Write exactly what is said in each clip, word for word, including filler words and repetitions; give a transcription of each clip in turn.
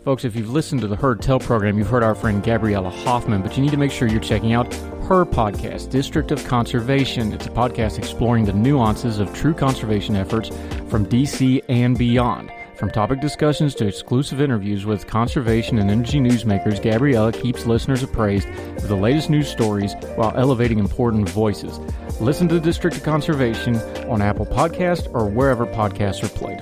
Folks, if you've listened to the Heard Tell program, you've heard our friend Gabriella Hoffman, but you need to make sure you're checking out her podcast, District of Conservation. It's a podcast exploring the nuances of true conservation efforts from D C and beyond. From topic discussions to exclusive interviews with conservation and energy newsmakers, Gabriella keeps listeners appraised of the latest news stories while elevating important voices. Listen to the District of Conservation on Apple Podcasts or wherever podcasts are played.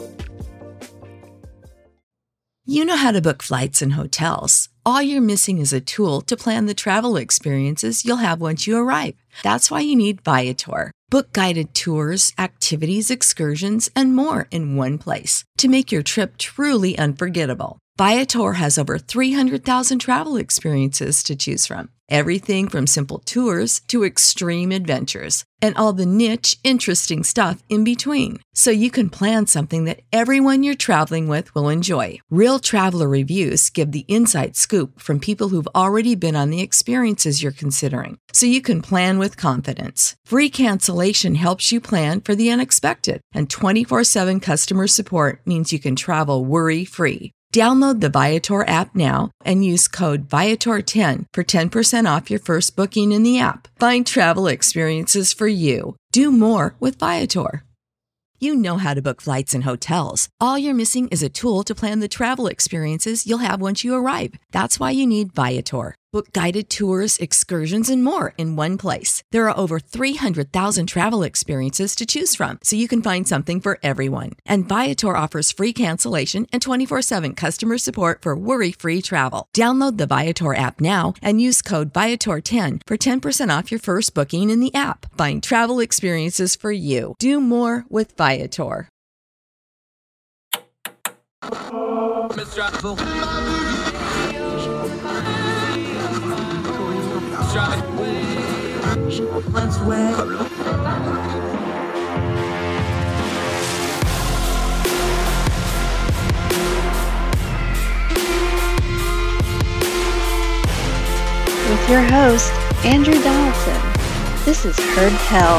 You know how to book flights and hotels. All you're missing is a tool to plan the travel experiences you'll have once you arrive. That's why you need Viator. Book guided tours, activities, excursions, and more in one place to make your trip truly unforgettable. Viator has over three hundred thousand travel experiences to choose from. Everything from simple tours to extreme adventures and all the niche, interesting stuff in between. So you can plan something that everyone you're traveling with will enjoy. Real traveler reviews give the inside scoop from people who've already been on the experiences you're considering. So you can plan with confidence. Free cancellation helps you plan for the unexpected. And twenty-four seven customer support means you can travel worry-free. Download the Viator app now and use code Viator ten for ten percent off your first booking in the app. Find travel experiences for you. Do more with Viator. You know how to book flights and hotels. All you're missing is a tool to plan the travel experiences you'll have once you arrive. That's why you need Viator. Book guided tours, excursions, and more in one place. There are over three hundred thousand travel experiences to choose from, so you can find something for everyone. And Viator offers free cancellation and twenty-four seven customer support for worry-free travel. Download the Viator app now and use code Viator ten for ten percent off your first booking in the app. Find travel experiences for you. Do more with Viator. With your host, Andrew Donaldson. This is Heard Tell.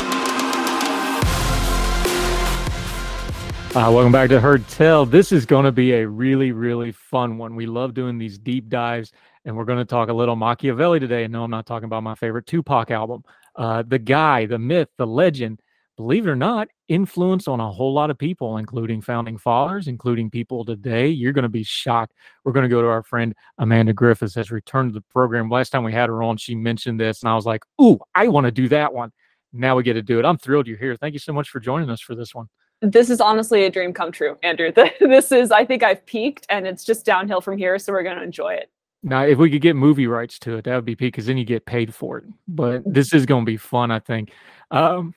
Uh, welcome back to Heard Tell. This is going to be a really, really fun one. We love doing these deep dives, and we're going to talk a little Machiavelli today. And no, I'm not talking about my favorite Tupac album. Uh, the guy, the myth, the legend, believe it or not, influence on a whole lot of people, including founding fathers, including people today. You're going to be shocked. We're going to go to our friend Amanda Griffiths, has returned to the program. Last time we had her on, she mentioned this, and I was like, ooh, I want to do that one. Now we get to do it. I'm thrilled you're here. Thank you so much for joining us for this one. This is honestly a dream come true, Andrew. This is, I think I've peaked, and it's just downhill from here, so we're going to enjoy it. Now, if we could get movie rights to it, that would be peak, because then you get paid for it. But this is going to be fun, I think. Um,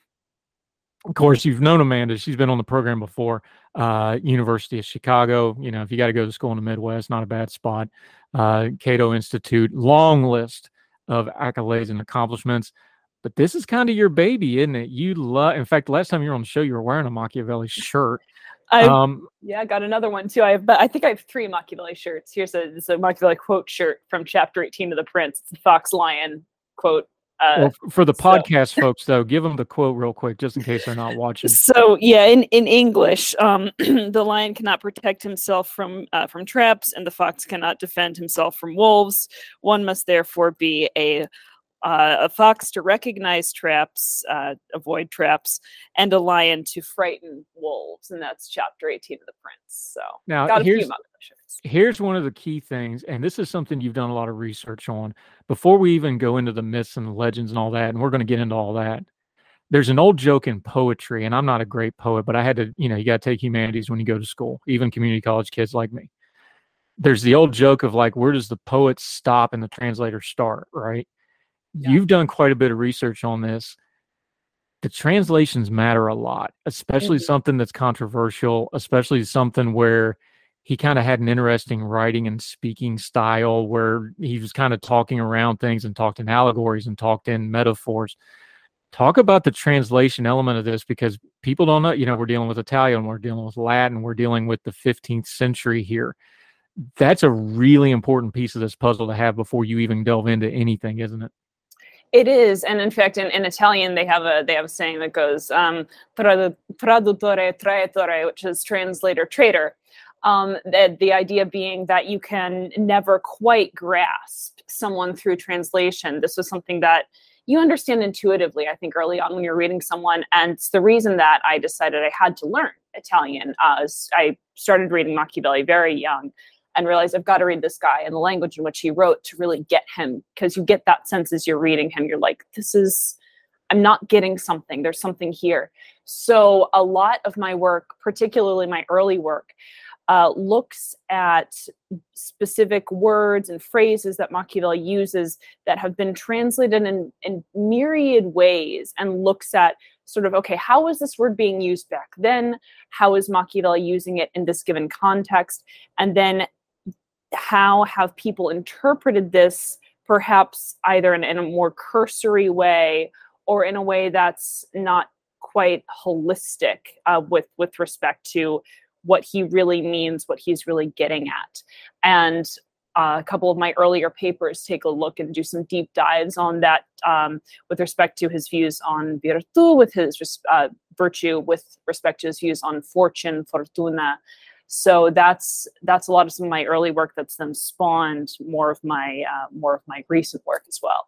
of course, you've known Amanda. She's been on the program before. Uh, University of Chicago. You know, if you got to go to school in the Midwest, not a bad spot. Uh, Cato Institute. Long list of accolades and accomplishments. But this is kind of your baby, isn't it? You love. In fact, last time you were on the show, you were wearing a Machiavelli shirt. I Um, yeah, I got another one too. I have, but I think I have three Machiavelli shirts. Here's a, it's a Machiavelli quote shirt from Chapter eighteen of The Prince. It's a fox lion quote. Uh, well, for the so- podcast folks, though, give them the quote real quick, just in case they're not watching. So yeah, in, in English, um, the lion cannot protect himself from uh, from traps, and the fox cannot defend himself from wolves. One must therefore be a uh, a fox to recognize traps, uh, avoid traps, and a lion to frighten wolves. And that's Chapter eighteen of The Prince. So Now, got a here's- few Machiavelli shirts. Here's one of the key things, and this is something you've done a lot of research on. Before we even go into the myths and the legends and all that, and we're going to get into all that, there's an old joke in poetry, and I'm not a great poet, but I had to, you know, you got to take humanities when you go to school, even community college kids like me. There's the old joke of like, where does the poet stop and the translator start, right? Yeah. You've done quite a bit of research on this. The translations matter a lot, especially Mhm. something that's controversial, especially something where he kind of had an interesting writing and speaking style where he was kind of talking around things and talked in allegories and talked in metaphors. Talk about the translation element of this, because people don't know, you know, we're dealing with Italian, we're dealing with Latin, we're dealing with the fifteenth century here. That's a really important piece of this puzzle to have before you even delve into anything, isn't it? It is, and in fact, in, in Italian, they have a they have a saying that goes um, "tradu- traduttore traitore," which is translator traitor. Um, the, the idea being that you can never quite grasp someone through translation. This was something that you understand intuitively, I think, early on when you're reading someone. And it's the reason that I decided I had to learn Italian. Uh, I started reading Machiavelli very young and realized I've got to read this guy in the language in which he wrote to really get him, because you get that sense as you're reading him. You're like, this is, I'm not getting something. There's something here. So a lot of my work, particularly my early work, Uh, looks at specific words and phrases that Machiavelli uses that have been translated in, in myriad ways, and looks at sort of, okay, how was this word being used back then? How is Machiavelli using it in this given context? And then how have people interpreted this, perhaps either in, in a more cursory way or in a way that's not quite holistic uh, with, with respect to what he really means, what he's really getting at. And uh, a couple of my earlier papers take a look and do some deep dives on that um, with respect to his views on virtù, with his uh, virtue, with respect to his views on fortune, fortuna. So that's that's a lot of some of my early work that's then spawned more of my uh, more of my recent work as well.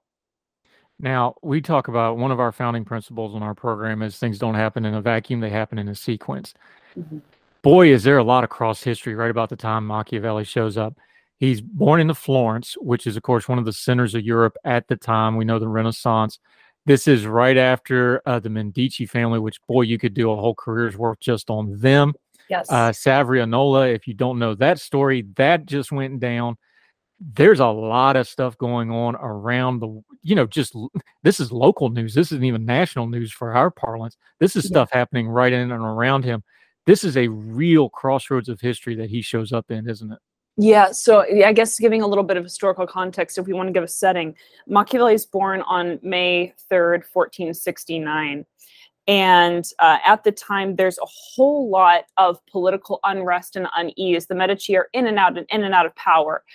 Now, we talk about one of our founding principles on our program is things don't happen in a vacuum, they happen in a sequence. Mm-hmm. Boy, is there a lot of cross history right about the time Machiavelli shows up. He's born into Florence, which is, of course, one of the centers of Europe at the time. We know the Renaissance. This is right after uh, the Medici family, which, boy, you could do a whole career's work just on them. Yes. Uh, Savonarola, if you don't know that story, that just went down. There's a lot of stuff going on around the, you know, just this is local news. This isn't even national news for our parlance. This is stuff yeah. happening right in and around him. This is a real crossroads of history that he shows up in, isn't it? Yeah, so I guess giving a little bit of historical context, if we want to give a setting, Machiavelli is born on May third, fourteen sixty-nine. And uh, at the time, there's a whole lot of political unrest and unease. The Medici are in and out and in and out of power.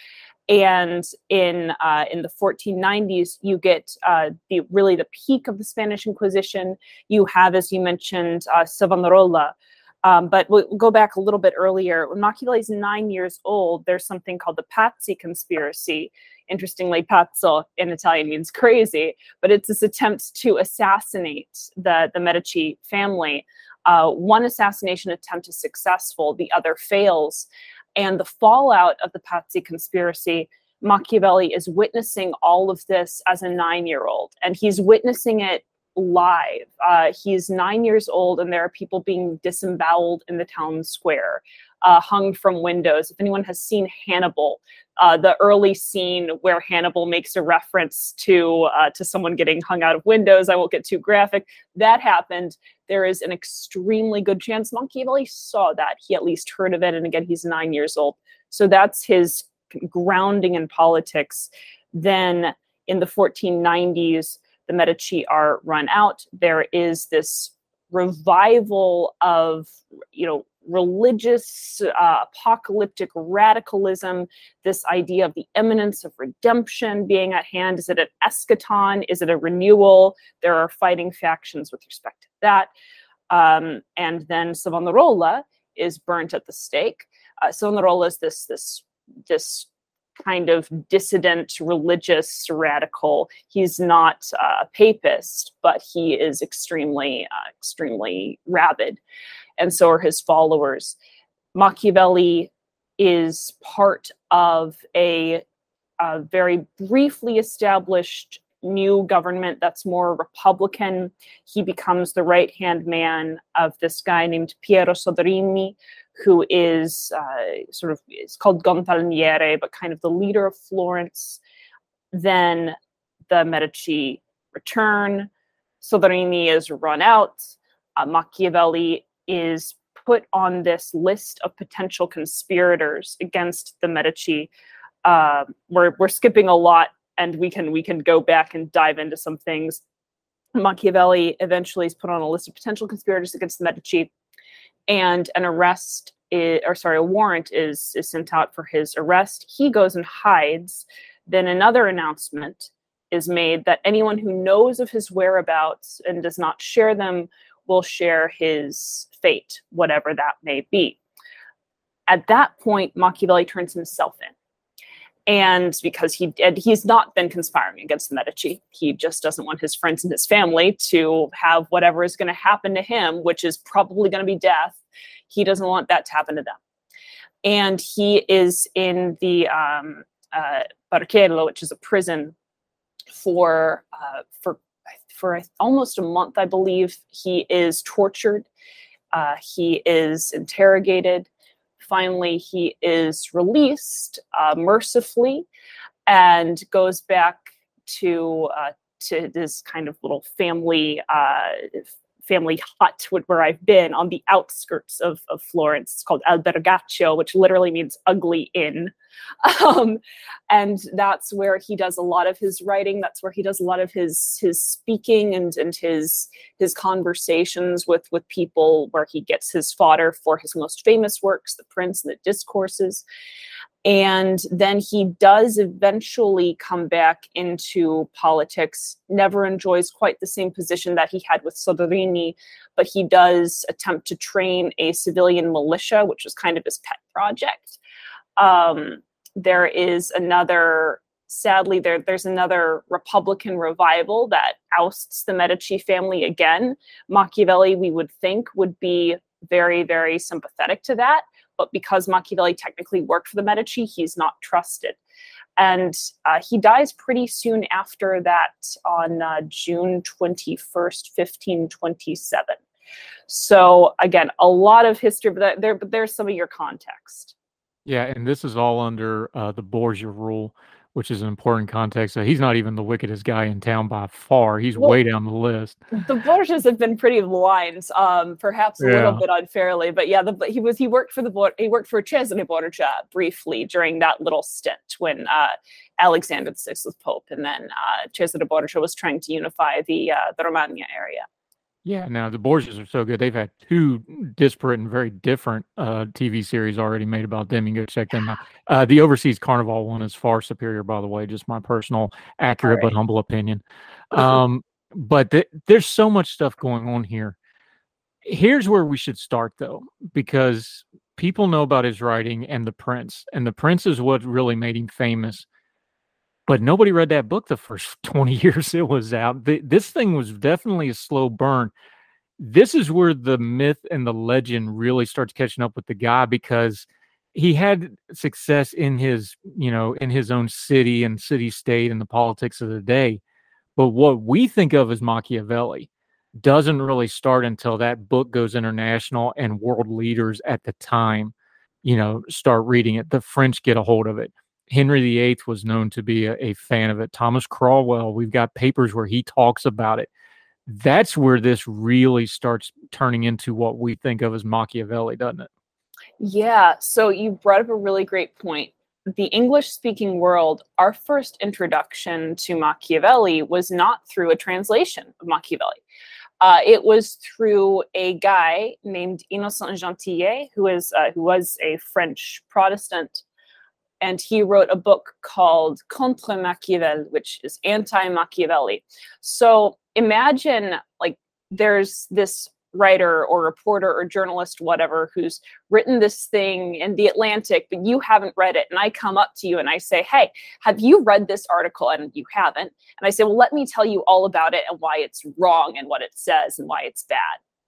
And in uh, in the fourteen nineties, you get uh, the really the peak of the Spanish Inquisition. You have, as you mentioned, uh, Savonarola. Um, but we'll go back a little bit earlier. When Machiavelli is nine years old, there's something called the Pazzi conspiracy. Interestingly, pazzo in Italian means crazy, but it's this attempt to assassinate the, the Medici family. Uh, one assassination attempt is successful, the other fails. And the fallout of the Pazzi conspiracy, Machiavelli is witnessing all of this as a nine-year-old, and he's witnessing it live. Uh, he's nine years old, and there are people being disemboweled in the town square, uh, hung from windows. If anyone has seen Hannibal, uh, the early scene where Hannibal makes a reference to uh, to someone getting hung out of windows, I won't get too graphic, that happened. There is an extremely good chance Machiavelli saw that. He at least heard of it, and again, he's nine years old. So that's his grounding in politics. Then in the fourteen nineties, the Medici are run out. There is this revival of, you know, religious, uh, apocalyptic radicalism, this idea of the imminence of redemption being at hand. Is it an eschaton? Is it a renewal? There are fighting factions with respect to that. Um, and then Savonarola is burnt at the stake. Uh, Savonarola is this, this, this kind of dissident, religious radical. He's not a papist, but he is extremely, uh, extremely rabid. And so are his followers. Machiavelli is part of a, a very briefly established new government that's more Republican. He becomes the right-hand man of this guy named Piero Soderini, who is uh, sort of, it's called Gonfaloniere, but kind of the leader of Florence. Then the Medici return. Soderini is run out. Uh, Machiavelli is put on this list of potential conspirators against the Medici. Uh, we're we're skipping a lot, and we can we can go back and dive into some things. Machiavelli eventually is put on a list of potential conspirators against the Medici, and an arrest is, or sorry, a warrant is is sent out for his arrest. He goes and hides. Then another announcement is made that anyone who knows of his whereabouts and does not share them will share his fate, whatever that may be. At that point, Machiavelli turns himself in. And because he and he's not been conspiring against the Medici, he just doesn't want his friends and his family to have whatever is going to happen to him, which is probably going to be death. He doesn't want that to happen to them. And he is in the um, uh, Barchello, which is a prison, for uh, for for almost a month, I believe. He is tortured. Uh, he is interrogated. Finally, he is released uh, mercifully and goes back to uh, to this kind of little family uh, family hut where I've been on the outskirts of, of Florence. It's called Albergaccio, which literally means ugly inn. Um, and that's where he does a lot of his writing. That's where he does a lot of his his speaking and, and his his conversations with, with people, where he gets his fodder for his most famous works, The Prince and the Discourses. And then he does eventually come back into politics, never enjoys quite the same position that he had with Soderini, but he does attempt to train a civilian militia, which was kind of his pet project. Um, there is another, sadly, there, there's another Republican revival that ousts the Medici family again. Machiavelli, we would think, would be very, very sympathetic to that. But because Machiavelli technically worked for the Medici, he's not trusted. And uh, he dies pretty soon after that on uh, June twenty-first, fifteen twenty-seven. So again, a lot of history, but there, but there's some of your context. Yeah, and this is all under uh, the Borgia rule, which is an important context. So he's not even the wickedest guy in town by far. He's well, way down the list. The Borgias have been pretty lines, um, perhaps a yeah. little bit unfairly, but yeah, the, he was he worked for the he worked for Cesare Borgia briefly during that little stint when uh, Alexander the Sixth was Pope, and then uh, Cesare Borgia was trying to unify the uh, the Romagna area. Yeah, now the Borgias are so good. They've had two disparate and very different uh, T V series already made about them. You can go check them out. Uh, the Overseas Carnival one is far superior, by the way, just my personal, accurate, right. but humble opinion. Um, but th- there's so much stuff going on here. Here's where we should start, though, because people know about his writing and The Prince. And The Prince is what really made him famous. But nobody read that book the first twenty years it was out. The, this thing was definitely a slow burn. This is where the myth and the legend really starts catching up with the guy, because he had success in his, you know, in his own city and city state and the politics of the day. But what we think of as Machiavelli doesn't really start until that book goes international and world leaders at the time, you know, start reading it. The French get a hold of it. Henry the Eighth was known to be a, a fan of it. Thomas Cromwell, we've got papers where he talks about it. That's where this really starts turning into what we think of as Machiavelli, doesn't it? Yeah, so you brought up a really great point. The English-speaking world, our first introduction to Machiavelli was not through a translation of Machiavelli. Uh, it was through a guy named Innocent Gentillet, who is uh, who was a French Protestant. And he wrote a book called Contre Machiavel, which is anti-Machiavelli. So imagine, like, there's this writer or reporter or journalist, whatever, who's written this thing in The Atlantic, but you haven't read it. And I come up to you and I say, hey, have you read this article? And you haven't. And I say, well, let me tell you all about it and why it's wrong and what it says and why it's bad.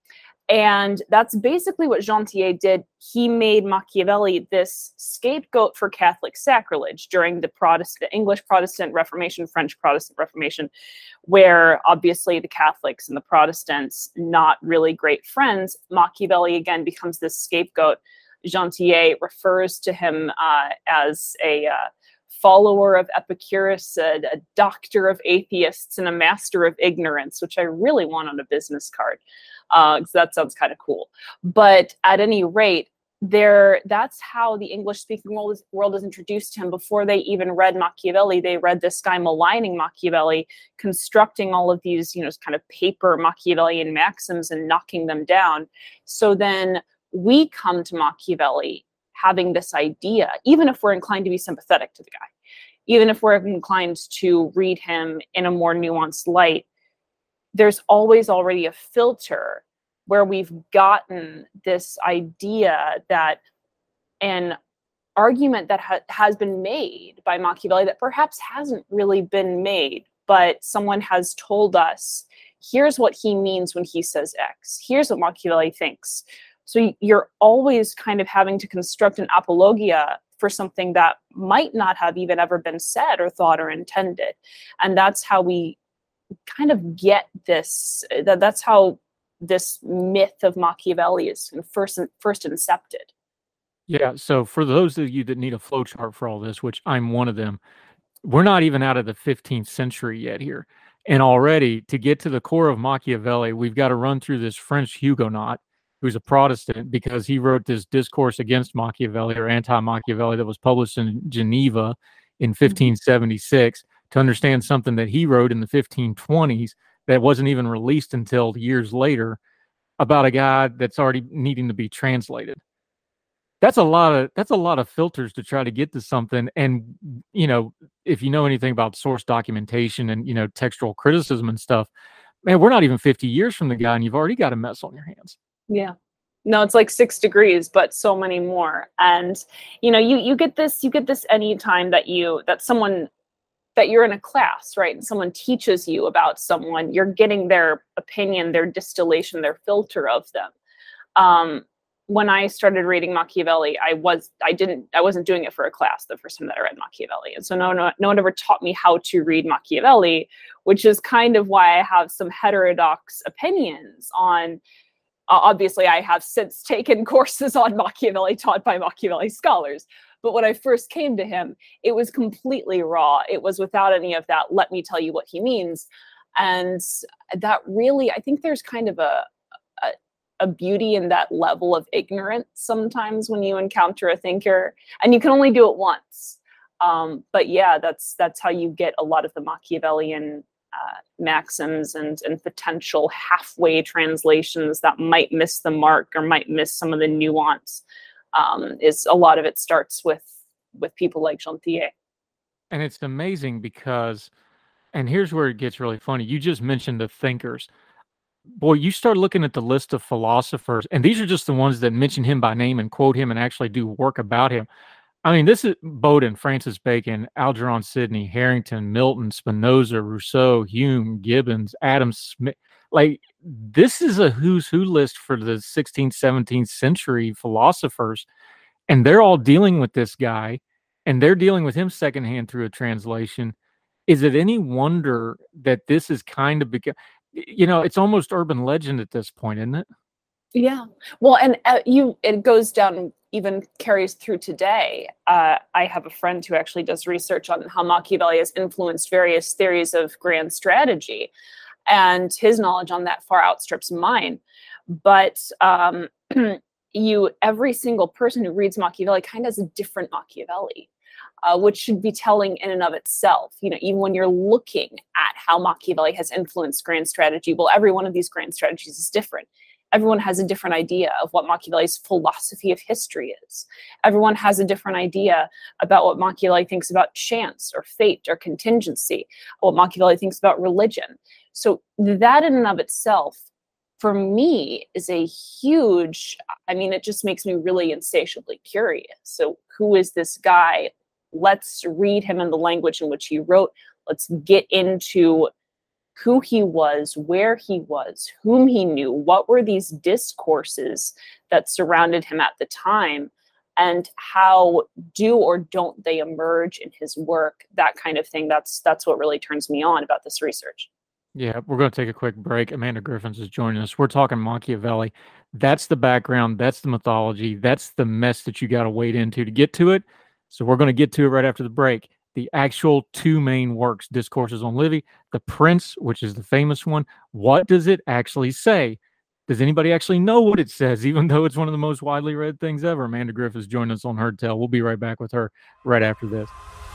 And that's basically what Gentillet did. He made Machiavelli this scapegoat for Catholic sacrilege during the Protestant, English Protestant Reformation, French Protestant Reformation, where obviously the Catholics and the Protestants, not really great friends. Machiavelli again becomes this scapegoat. Gentillet refers to him uh, as a uh, follower of Epicurus, a, a doctor of atheists, and a master of ignorance, which I really want on a business card. Uh, that sounds kind of cool. But at any rate, there that's how the English-speaking world is, world is introduced to him. Before they even read Machiavelli, they read this guy maligning Machiavelli, constructing all of these, you know, kind of paper Machiavellian maxims and knocking them down. So then we come to Machiavelli having this idea, even if we're inclined to be sympathetic to the guy, even if we're inclined to read him in a more nuanced light, there's always already a filter where we've gotten this idea that an argument that ha- has been made by Machiavelli that perhaps hasn't really been made, but someone has told us, here's what he means when he says X. Here's what Machiavelli thinks. So you're always kind of having to construct an apologia for something that might not have even ever been said or thought or intended. And that's how we kind of get this, that, that's how this myth of Machiavelli is first, first incepted. Yeah, so for those of you that need a flowchart for all this, which I'm one of them, we're not even out of the fifteenth century yet here. And already, to get to the core of Machiavelli, we've got to run through this French Huguenot, who's a Protestant, because he wrote this discourse against Machiavelli or anti-Machiavelli that was published in Geneva in fifteen seventy-six to understand something that he wrote in the fifteen twenties that wasn't even released until years later about a guy that's already needing to be translated. That's a lot of that's a lot of filters to try to get to something. And, you know, if you know anything about source documentation and, you know, textual criticism and stuff, man, we're not even fifty years from the guy and you've already got a mess on your hands. Yeah. No, it's like six degrees, but so many more. And, you know, you, you get this, you get this anytime that you, that someone, that you're in a class, right? And someone teaches you about someone, you're getting their opinion, their distillation, their filter of them. Um, when I started reading Machiavelli, I was, I didn't, I wasn't doing it for a class the first time that I read Machiavelli. And so no, no, no one ever taught me how to read Machiavelli, which is kind of why I have some heterodox opinions on, uh, obviously I have since taken courses on Machiavelli taught by Machiavelli scholars. But when I first came to him, it was completely raw. It was without any of that, let me tell you what he means. And that really, I think there's kind of a, a a beauty in that level of ignorance sometimes when you encounter a thinker, and you can only do it once. Um, but yeah, that's that's how you get a lot of the Machiavellian uh, maxims and, and potential halfway translations that might miss the mark or might miss some of the nuance. Um, is a lot of it starts with with people like Gentillet. And it's amazing because, and here's where it gets really funny. You just mentioned the thinkers. Boy, you start looking at the list of philosophers, and these are just the ones that mention him by name and quote him and actually do work about him. I mean, this is Bowden, Francis Bacon, Algernon Sidney, Harrington, Milton, Spinoza, Rousseau, Hume, Gibbons, Adam Smith. Like, this is a who's who list for the sixteenth, seventeenth century philosophers, and they're all dealing with this guy, and they're dealing with him secondhand through a translation. Is it any wonder that this is kind of become, you know, it's almost urban legend at this point, isn't it? Yeah. Well, and uh, you, it goes down, even carries through today. Uh, I have a friend who actually does research on how Machiavelli has influenced various theories of grand strategy, and his knowledge on that far outstrips mine. But um, you, every single person who reads Machiavelli kind of has a different Machiavelli. Uh, which should be telling in and of itself. You know, even when you're looking at how Machiavelli has influenced grand strategy, well, every one of these grand strategies is different. Everyone has a different idea of what Machiavelli's philosophy of history is. Everyone has a different idea about what Machiavelli thinks about chance or fate or contingency, what Machiavelli thinks about religion. So that in and of itself, for me, is a huge, I mean, it just makes me really insatiably curious. So who is this guy? Let's read him in the language in which he wrote. Let's get into who he was, where he was, whom he knew, what were these discourses that surrounded him at the time, and how do or don't they emerge in his work, that kind of thing. That's that's what really turns me on about this research. Yeah, we're going to take a quick break. Amanda Griffins is joining us. We're talking Machiavelli. That's the background. That's the mythology. That's the mess that you got to wade into to get to it. So we're going to get to it right after the break. The actual two main works, Discourses on Livy, The Prince, which is the famous one. What does it actually say? Does anybody actually know what it says, even though it's one of the most widely read things ever? Amanda Griffiths joined us on Heard Tell. We'll be right back with her right after this.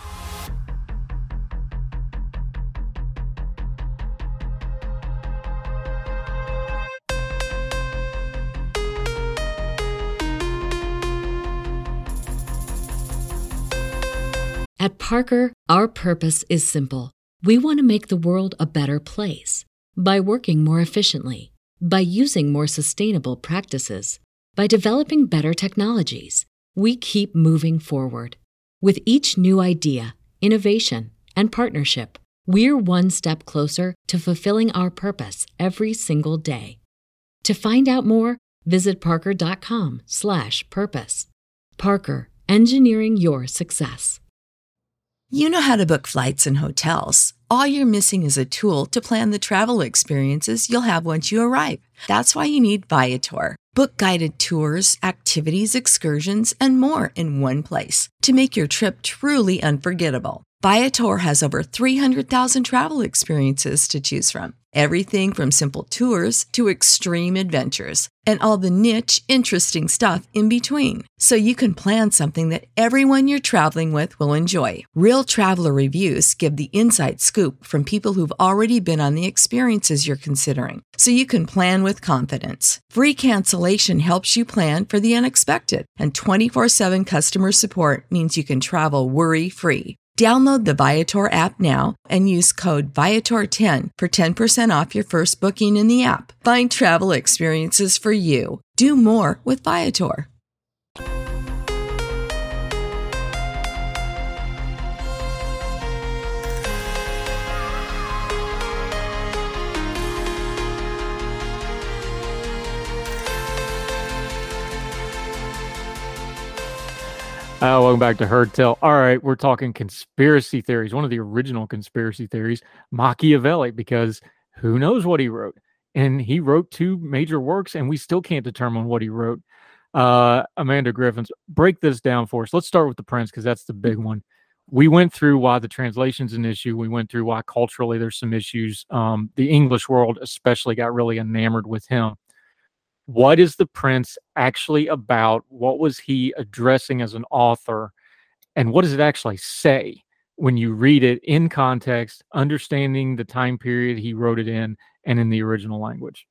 At Parker, our purpose is simple. We want to make the world a better place by working more efficiently, by using more sustainable practices, by developing better technologies, we keep moving forward. With each new idea, innovation, and partnership, we're one step closer to fulfilling our purpose every single day. To find out more, visit parker.com slash purpose. Parker, engineering your success. You know how to book flights and hotels. All you're missing is a tool to plan the travel experiences you'll have once you arrive. That's why you need Viator. Book guided tours, activities, excursions, and more in one place to make your trip truly unforgettable. Viator has over three hundred thousand travel experiences to choose from. Everything from simple tours to extreme adventures and all the niche, interesting stuff in between. So you can plan something that everyone you're traveling with will enjoy. Real traveler reviews give the inside scoop from people who've already been on the experiences you're considering. So you can plan with confidence. Free cancellation helps you plan for the unexpected. And twenty-four seven customer support means you can travel worry-free. Download the Viator app now and use code Viator ten for ten percent off your first booking in the app. Find travel experiences for you. Do more with Viator. Uh, welcome back to Heard Tell. All right, we're talking conspiracy theories. One of the original conspiracy theories, Machiavelli, because who knows what he wrote? And he wrote two major works, and we still can't determine what he wrote. Uh, Amanda Griffins, break this down for us. Let's start with The Prince, because that's the big one. We went through why the translation's an issue. We went through why culturally there's some issues. Um, the English world especially got really enamored with him. What is The Prince actually about? What was he addressing as an author? And what does it actually say when you read it in context, understanding the time period he wrote it in and in the original language?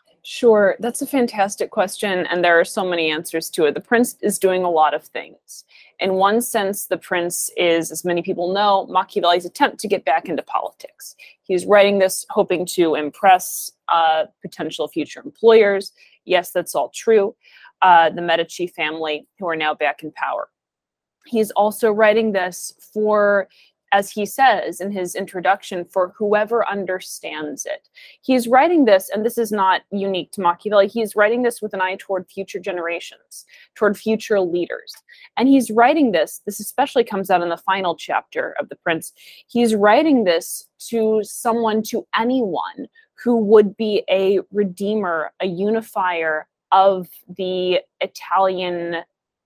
Sure, that's a fantastic question, and there are so many answers to it. The Prince is doing a lot of things. In one sense, The Prince is, as many people know, Machiavelli's attempt to get back into politics. He's writing this hoping to impress uh, potential future employers. Yes, that's all true. Uh, the Medici family, who are now back in power. He's also writing this for, as he says in his introduction, for whoever understands it. He's writing this, and this is not unique to Machiavelli, he's writing this with an eye toward future generations, toward future leaders. And he's writing this, this especially comes out in the final chapter of The Prince, he's writing this to someone, to anyone who would be a redeemer, a unifier of the Italian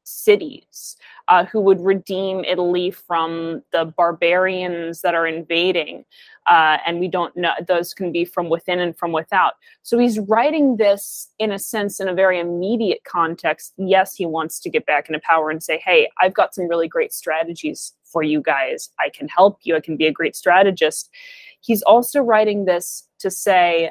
cities, uh, who would redeem Italy from the barbarians that are invading. Uh, and we don't know, those can be from within and from without. So he's writing this, in a sense, in a very immediate context. Yes, he wants to get back into power and say, hey, I've got some really great strategies for you guys. I can help you. I can be a great strategist. He's also writing this to say,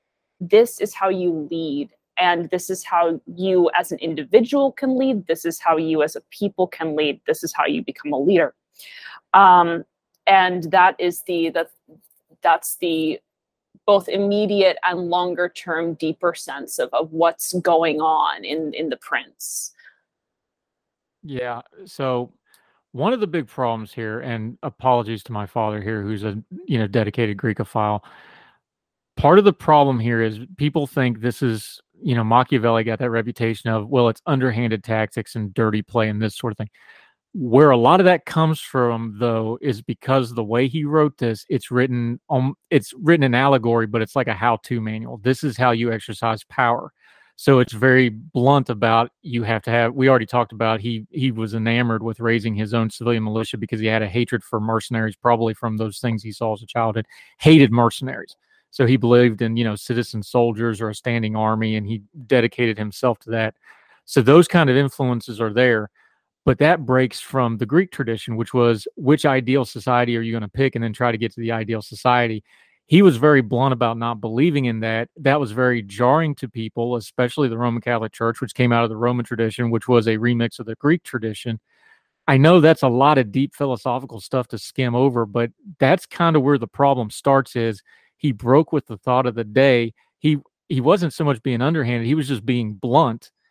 this is how you lead. And this is how you as an individual can lead. This is how you as a people can lead. This is how you become a leader. Um, and that is the, the, that's the both immediate and longer term, deeper sense of, of what's going on in, in The Prince. Yeah. So one of the big problems here, and apologies to my father here, who's a you know dedicated Greekophile, part of the problem here is people think this is, you know, Machiavelli got that reputation of, well, it's underhanded tactics and dirty play and this sort of thing. Where a lot of that comes from, though, is because the way he wrote this, it's written um, it's written in allegory, but it's like a how-to manual. This is how you exercise power. So it's very blunt about, you have to have, we already talked about, he he was enamored with raising his own civilian militia because he had a hatred for mercenaries, probably from those things he saw as a childhood, hated mercenaries. So he believed in, you know, citizen soldiers or a standing army, and he dedicated himself to that. So those kind of influences are there. But that breaks from the Greek tradition, which was, which ideal society are you going to pick, and then try to get to the ideal society. He was very blunt about not believing in that. That was very jarring to people, especially the Roman Catholic Church, which came out of the Roman tradition, which was a remix of the Greek tradition. I know that's a lot of deep philosophical stuff to skim over, but that's kind of where the problem starts. Is he broke with the thought of the day. He he wasn't so much being underhanded, he was just being blunt.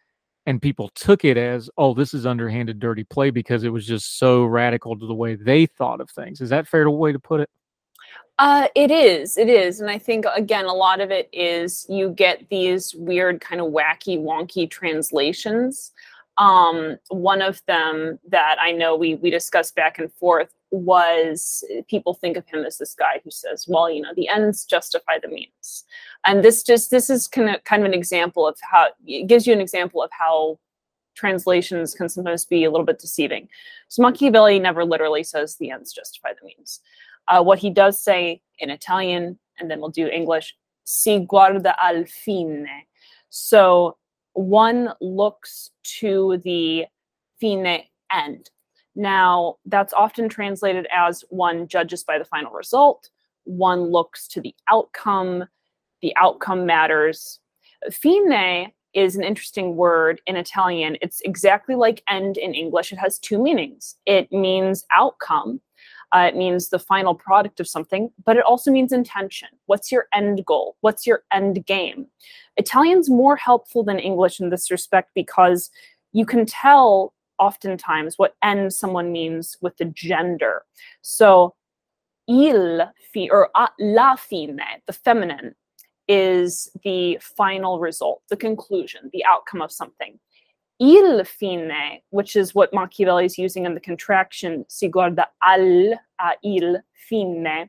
and people took it as, oh, this is underhanded, dirty play because it was just so radical to the way they thought of things. Is that fair to way to put it? Uh, it is, it is. And I think, again, a lot of it is you get these weird kind of wacky, wonky translations. Um, one of them that I know we we discussed back and forth was people think of him as this guy who says, well, you know, the ends justify the means. And this just, this is kind of, kind of an example of how, it gives you an example of how translations can sometimes be a little bit deceiving. So Machiavelli never literally says the ends justify the means. Uh, what he does say in Italian, and then we'll do English, si guarda al fine. So one looks to the fine end. Now, that's often translated as one judges by the final result, one looks to the outcome, the outcome matters. Fine is an interesting word in Italian. It's exactly like end in English. It has two meanings. It means outcome. Uh, it means the final product of something, but it also means intention. What's your end goal? What's your end game? Italian's more helpful than English in this respect because you can tell oftentimes what end someone means with the gender. So il fi or a, la fine, the feminine, is the final result, the conclusion, the outcome of something. Il fine, which is what Machiavelli is using in the contraction, si guarda al, a il fine.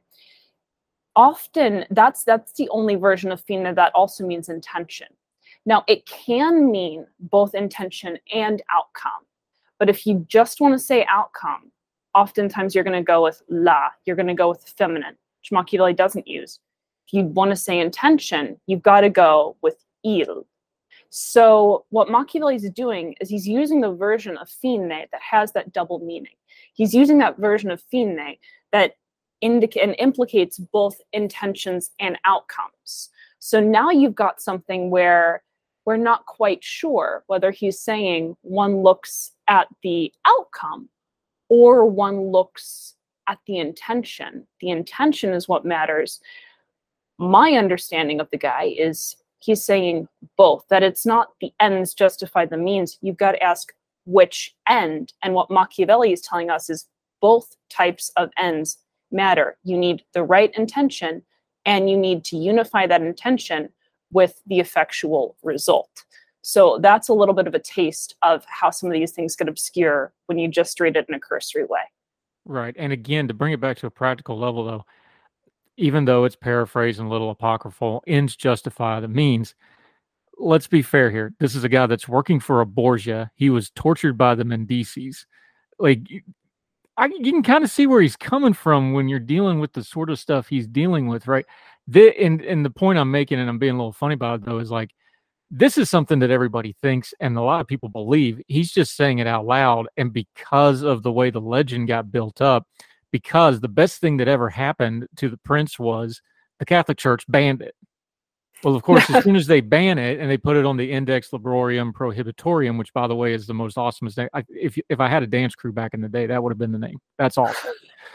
Often, that's that's the only version of fine that also means intention. Now, it can mean both intention and outcome. But if you just want to say outcome, oftentimes you're going to go with la, you're going to go with the feminine, which Machiavelli doesn't use. If you want to say intention, you've got to go with il. So what Machiavelli is doing is he's using the version of fine that has that double meaning. He's using that version of fine that indicates and implicates both intentions and outcomes. So now you've got something where we're not quite sure whether he's saying one looks at the outcome or one looks at the intention. The intention is what matters. My understanding of the guy is he's saying both, that it's not the ends justify the means. You've got to ask which end. And what Machiavelli is telling us is both types of ends matter. You need the right intention, and you need to unify that intention with the effectual result. So that's a little bit of a taste of how some of these things get obscure when you just read it in a cursory way. Right. And again, to bring it back to a practical level, though, even though it's paraphrased and a little apocryphal, ends justify the means. Let's be fair here. This is a guy that's working for a Borgia. He was tortured by the Medicis. Like, I, you can kind of see where he's coming from when you're dealing with the sort of stuff he's dealing with, right? The, and, and the point I'm making, and I'm being a little funny about it, though, is like, this is something that everybody thinks and a lot of people believe. He's just saying it out loud. And because of the way the legend got built up, because the best thing that ever happened to the prince was the Catholic Church banned it. Well, of course, as soon as they ban it and they put it on the Index Librorum Prohibitorium, which, by the way, is the most awesomest name. I, if if I had a dance crew back in the day, that would have been the name. That's awesome.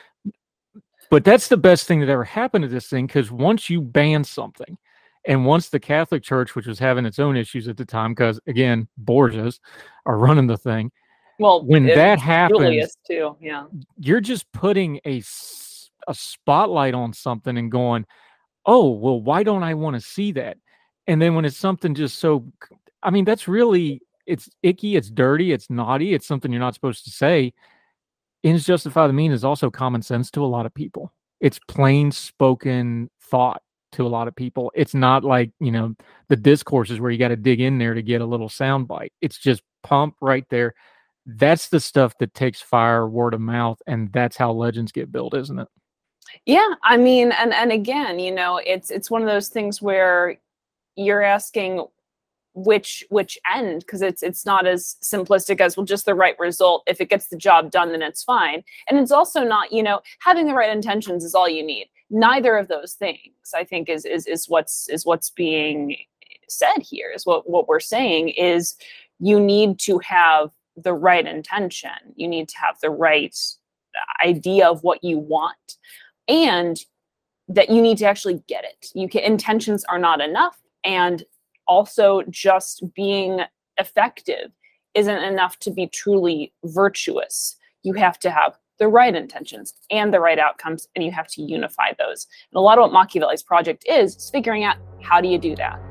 But that's the best thing that ever happened to this thing, because once you ban something, and once the Catholic Church, which was having its own issues at the time, because, again, Borgias are running the thing. Well, when that happens, Julius too, yeah. You're just putting a, a spotlight on something and going, oh, well, why don't I want to see that? And then when it's something just so, I mean, that's really, it's icky, it's dirty, it's naughty, it's something you're not supposed to say. Ends justify the mean is also common sense to a lot of people. It's plain spoken thought to a lot of people. It's not like, you know, the discourses where you got to dig in there to get a little sound bite. It's just pump right there. That's the stuff that takes fire, word of mouth, and that's how legends get built, isn't it? Yeah, I mean, and and again, you know, it's it's one of those things where you're asking which which end, because it's it's not as simplistic as, well, just the right result. If it gets the job done, then it's fine. And it's also not, you know, having the right intentions is all you need. Neither of those things, I think, is is is what's is what's being said here. Is what what we're saying is you need to have the right intention. You need to have the right idea of what you want, and that you need to actually get it. You can, intentions are not enough, and also just being effective isn't enough to be truly virtuous. You have to have the right intentions and the right outcomes, and you have to unify those. And a lot of what Machiavelli's project is, is figuring out, how do you do that?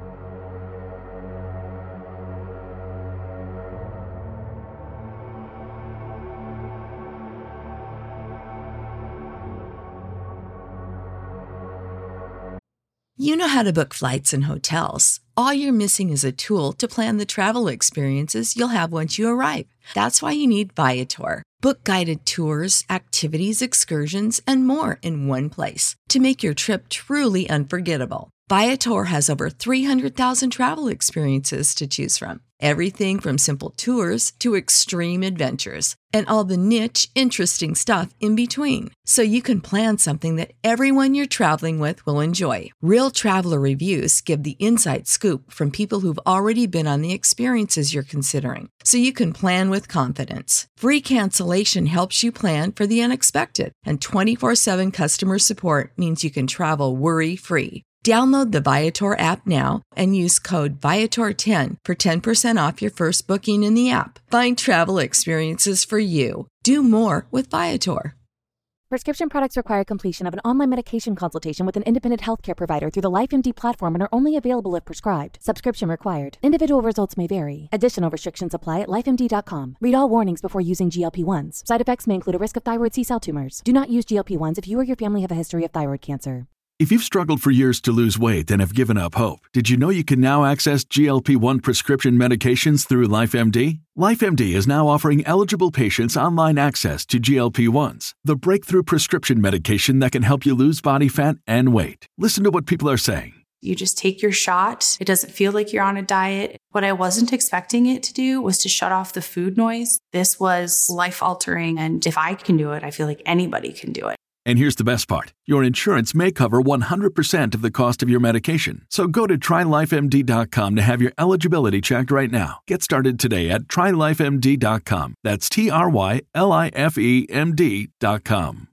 You know how to book flights and hotels. All you're missing is a tool to plan the travel experiences you'll have once you arrive. That's why you need Viator. Book guided tours, activities, excursions, and more in one place to make your trip truly unforgettable. Viator has over three hundred thousand travel experiences to choose from. Everything from simple tours to extreme adventures and all the niche, interesting stuff in between. So you can plan something that everyone you're traveling with will enjoy. Real traveler reviews give the inside scoop from people who've already been on the experiences you're considering. So you can plan with confidence. Free cancellation helps you plan for the unexpected. And twenty-four seven customer support means you can travel worry-free. Download the Viator app now and use code Viator ten for ten percent off your first booking in the app. Find travel experiences for you. Do more with Viator. Prescription products require completion of an online medication consultation with an independent healthcare provider through the LifeMD platform and are only available if prescribed. Subscription required. Individual results may vary. Additional restrictions apply at life M D dot com. Read all warnings before using G L P ones. Side effects may include a risk of thyroid C-cell tumors. Do not use G L P ones if you or your family have a history of thyroid cancer. If you've struggled for years to lose weight and have given up hope, did you know you can now access G L P one prescription medications through LifeMD? LifeMD is now offering eligible patients online access to G L P ones, the breakthrough prescription medication that can help you lose body fat and weight. Listen to what people are saying. You just take your shot. It doesn't feel like you're on a diet. What I wasn't expecting it to do was to shut off the food noise. This was life-altering, and if I can do it, I feel like anybody can do it. And here's the best part. Your insurance may cover one hundred percent of the cost of your medication. So go to try life M D dot com to have your eligibility checked right now. Get started today at try life M D dot com. That's T R Y L I F E M D dot com.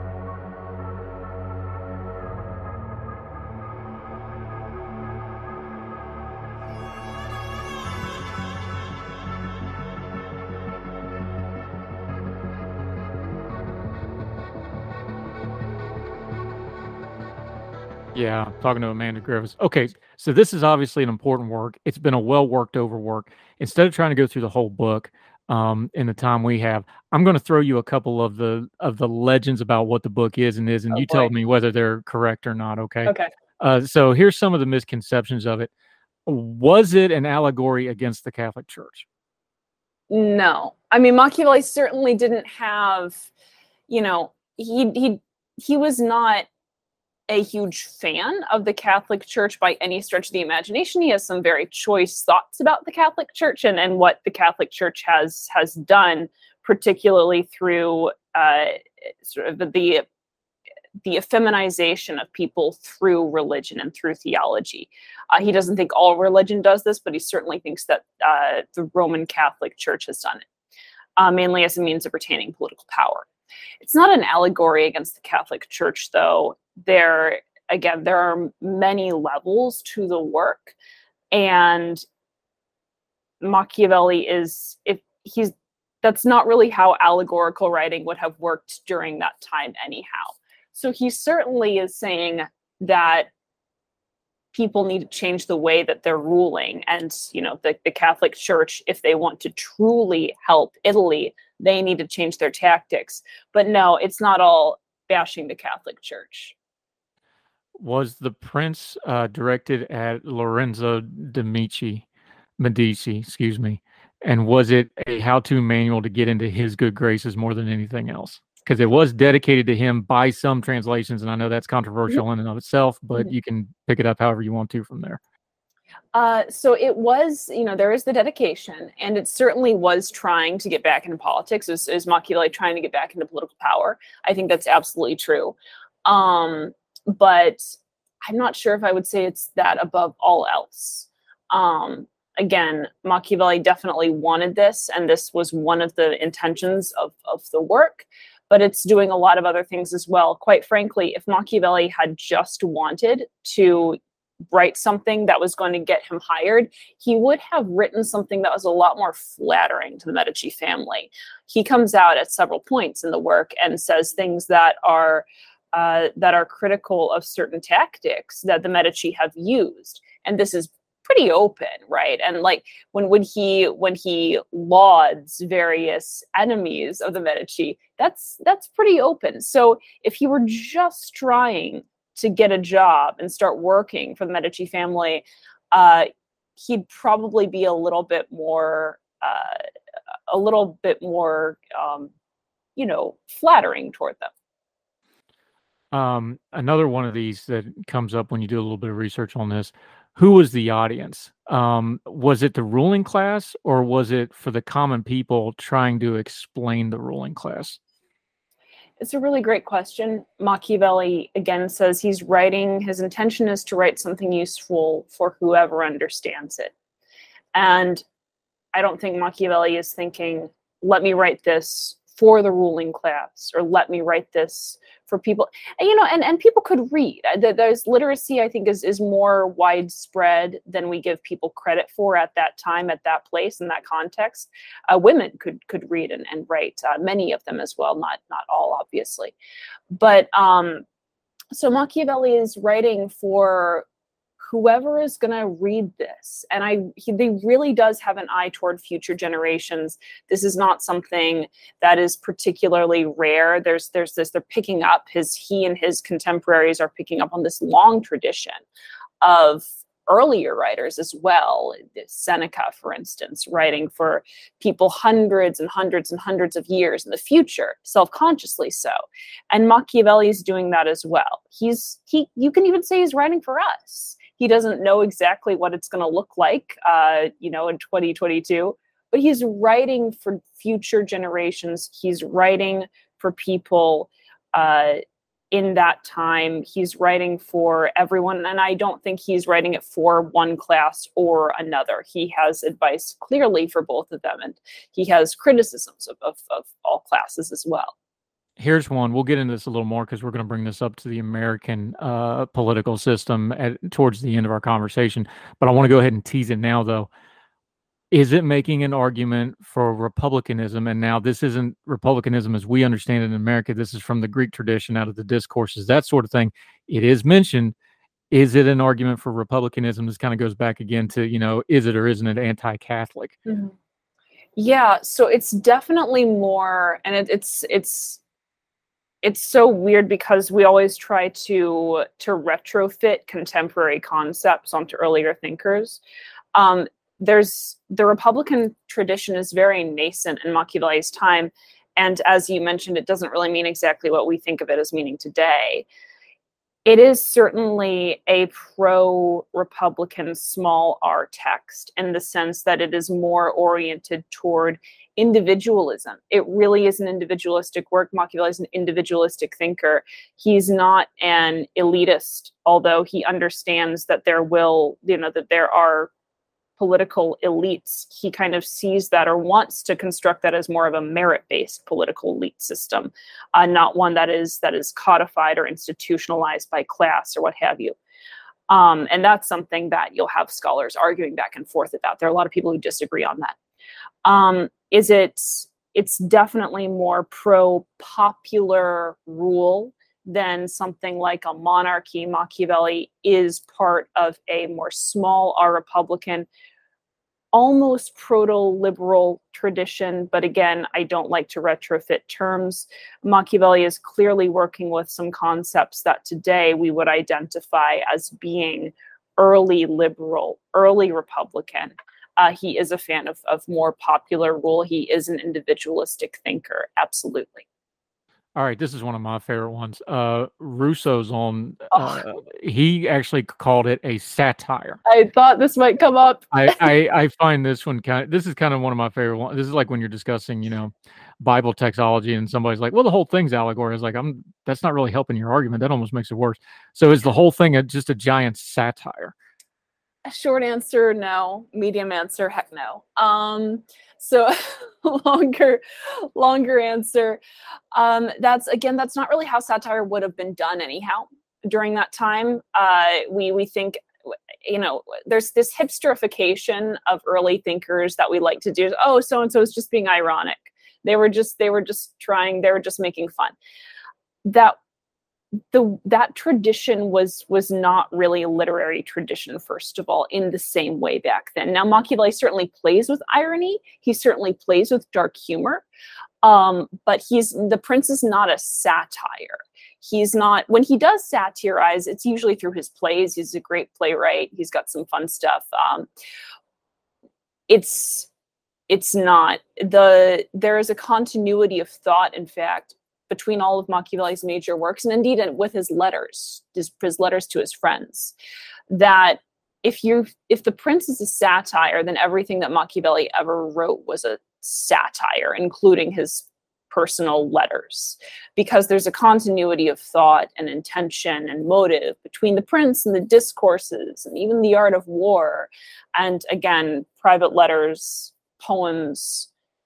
Yeah, talking to Amanda Griffiths. Okay, so this is obviously an important work. It's been a well worked over work. Instead of trying to go through the whole book um, in the time we have, I'm going to throw you a couple of the of the legends about what the book is and is, and Oh, you boy. tell me whether they're correct or not. Okay. Okay. Uh, so here's some of the misconceptions of it. Was it an allegory against the Catholic Church? No. I mean, Machiavelli certainly didn't have, you know, he he he was not a huge fan of the Catholic Church by any stretch of the imagination. He has some very choice thoughts about the Catholic Church and, and what the Catholic Church has has done, particularly through uh, sort of the the effeminization of people through religion and through theology. Uh, he doesn't think all religion does this, but he certainly thinks that uh, the Roman Catholic Church has done it, uh, mainly as a means of retaining political power. It's not an allegory against the Catholic Church, though. There, again, there are many levels to the work, and Machiavelli is, if he's, that's not really how allegorical writing would have worked during that time anyhow. So he certainly is saying that people need to change the way that they're ruling, and, you know, the, the Catholic Church, if they want to truly help Italy, they need to change their tactics. But no, it's not all bashing the Catholic Church. Was the prince uh, directed at Lorenzo de Medici, Medici, excuse me, and was it a how-to manual to get into his good graces more than anything else? Because it was dedicated to him by some translations, and I know that's controversial in and of itself, but Mhm. you can pick it up however you want to from there. Uh, so it was, you know, there is the dedication, and it certainly was trying to get back into politics. Is, is Machiavelli trying to get back into political power? I think that's absolutely true. Um, but I'm not sure if I would say it's that above all else. Um, again, Machiavelli definitely wanted this, and this was one of the intentions of, of the work, but it's doing a lot of other things as well. Quite frankly, if Machiavelli had just wanted to write something that was going to get him hired, he would have written something that was a lot more flattering to the Medici family. He comes out at several points in the work and says things that are uh, that are critical of certain tactics that the Medici have used. And this is pretty open, right? And like when when he when he lauds various enemies of the Medici, that's that's pretty open. So if he were just trying to get a job and start working for the Medici family, uh, he'd probably be a little bit more uh, a little bit more um, you know, flattering toward them. Um, another one of these that comes up when you do a little bit of research on this: who was the audience? Um, was it the ruling class, or was it for the common people trying to explain the ruling class? It's a really great question. Machiavelli, again, says he's writing, his intention is to write something useful for whoever understands it. And I don't think Machiavelli is thinking, let me write this for the ruling class, or let me write this for people. And, you know, and, and people could read. There's literacy, I think, is, is more widespread than we give people credit for at that time, at that place, in that context. Uh, women could could read and, and write, uh, many of them as well, not not all, obviously. But um, so Machiavelli is writing for whoever is going to read this. And I, he, he really does have an eye toward future generations. This is not something that is particularly rare. There's, there's this, they're picking up his, he and his contemporaries are picking up on this long tradition of earlier writers as well. Seneca, for instance, writing for people hundreds and hundreds and hundreds of years in the future, self-consciously so. And Machiavelli is doing that as well. He's, he, you can even say he's writing for us. He doesn't know exactly what it's going to look like, uh, you know, in twenty twenty-two, but he's writing for future generations. He's writing for people uh, in that time. He's writing for everyone. And I don't think he's writing it for one class or another. He has advice clearly for both of them. And he has criticisms of, of, of all classes as well. Here's one. We'll get into this a little more because we're going to bring this up to the American uh, political system at, towards the end of our conversation. But I want to go ahead and tease it now, though. Is it making an argument for republicanism? And now this isn't republicanism as we understand it in America. This is from the Greek tradition, out of the discourses, that sort of thing. It is mentioned. Is it an argument for republicanism? This kind of goes back again to, you know, is it or isn't it anti-Catholic? Mm-hmm. Yeah, so it's definitely more, and it, it's it's it's so weird because we always try to to retrofit contemporary concepts onto earlier thinkers. Um, there's the Republican tradition is very nascent in Machiavelli's time, and as you mentioned, it doesn't really mean exactly what we think of it as meaning today. It is certainly a pro-Republican small r text in the sense that it is more oriented toward individualism. It really is an individualistic work. Machiavelli is an individualistic thinker. He's not an elitist, although he understands that there will, you know, that there are political elites. He kind of sees that, or wants to construct that, as more of a merit-based political elite system, uh, not one that is that is codified or institutionalized by class or what have you. Um, and that's something that you'll have scholars arguing back and forth about. There are a lot of people who disagree on that. Um, is it? It's definitely more pro-popular rule than something like a monarchy. Machiavelli is part of a more small r Republican, almost proto-liberal tradition. But again, I don't like to retrofit terms. Machiavelli is clearly working with some concepts that today we would identify as being early liberal, early Republican. Uh, he is a fan of, of more popular rule. He is an individualistic thinker, absolutely. All right, this is one of my favorite ones. Uh, Rousseau's on, uh, oh. He actually called it a satire. I thought this might come up. I, I, I find this one kind of, this is kind of one of my favorite ones. This is like when you're discussing, you know, Bible textology and somebody's like, well, the whole thing's allegory. It's like, I'm, that's not really helping your argument. That almost makes it worse. So is the whole thing a, just a giant satire? Short answer, no. Medium answer, heck no. Um, so longer, longer answer. Um, that's again, that's not really how satire would have been done anyhow. During that time, uh, we we think you know, there's this hipsterification of early thinkers that we like to do. Oh, so-and-so is just being ironic. They were just, they were just trying, they were just making fun. That the, that tradition was, was not really a literary tradition, first of all, in the same way back then. Now, Machiavelli certainly plays with irony. He certainly plays with dark humor. Um, but he's, the Prince is not a satire. He's not, when he does satirize, it's usually through his plays. He's a great playwright. He's got some fun stuff. Um, it's, it's not the, there is a continuity of thought, in fact, between all of Machiavelli's major works, and indeed with his letters, his, his letters to his friends, that if you, if the Prince is a satire, then everything that Machiavelli ever wrote was a satire, including his personal letters, because there's a continuity of thought and intention and motive between the Prince and the discourses and even the art of war. And again, private letters, poems,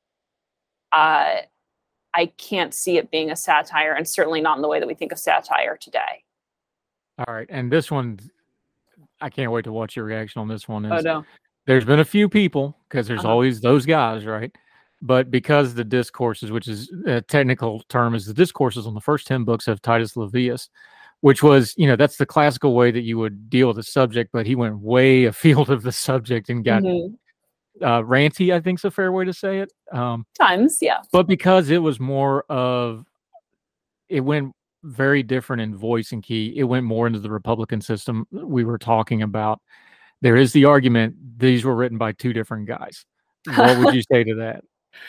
uh, I can't see it being a satire, and certainly not in the way that we think of satire today. All right. And this one, I can't wait to watch your reaction on this one. Is, oh, no. There's been a few people, because there's Uh-huh. always those guys, right? But because the discourses, which is a technical term, is the discourses on the first ten books of Titus Livius, which was, you know, that's the classical way that you would deal with a subject, but he went way afield of the subject and got Mm-hmm. uh, ranty, I think is a fair way to say it. Um, Times, yeah. but because it was more of, it went very different in voice and key, it went more into the Republican system we were talking about. There is the argument, these were written by two different guys. What would you say to that?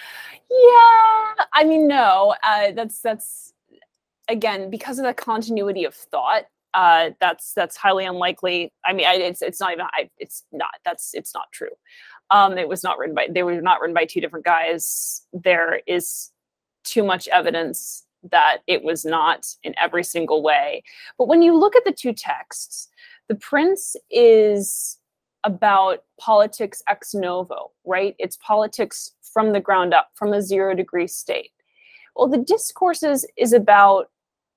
Yeah, I mean, no, uh, that's, that's, again, because of the continuity of thought, uh, that's, that's highly unlikely. I mean, I, it's, it's not even, I, it's not, that's, it's not true. Um, it was not written by, they were not written by two different guys. There is too much evidence that it was not in every single way. But when you look at the two texts, the Prince is about politics ex novo, right? It's politics from the ground up, from a zero degree state. Well, the Discourses is about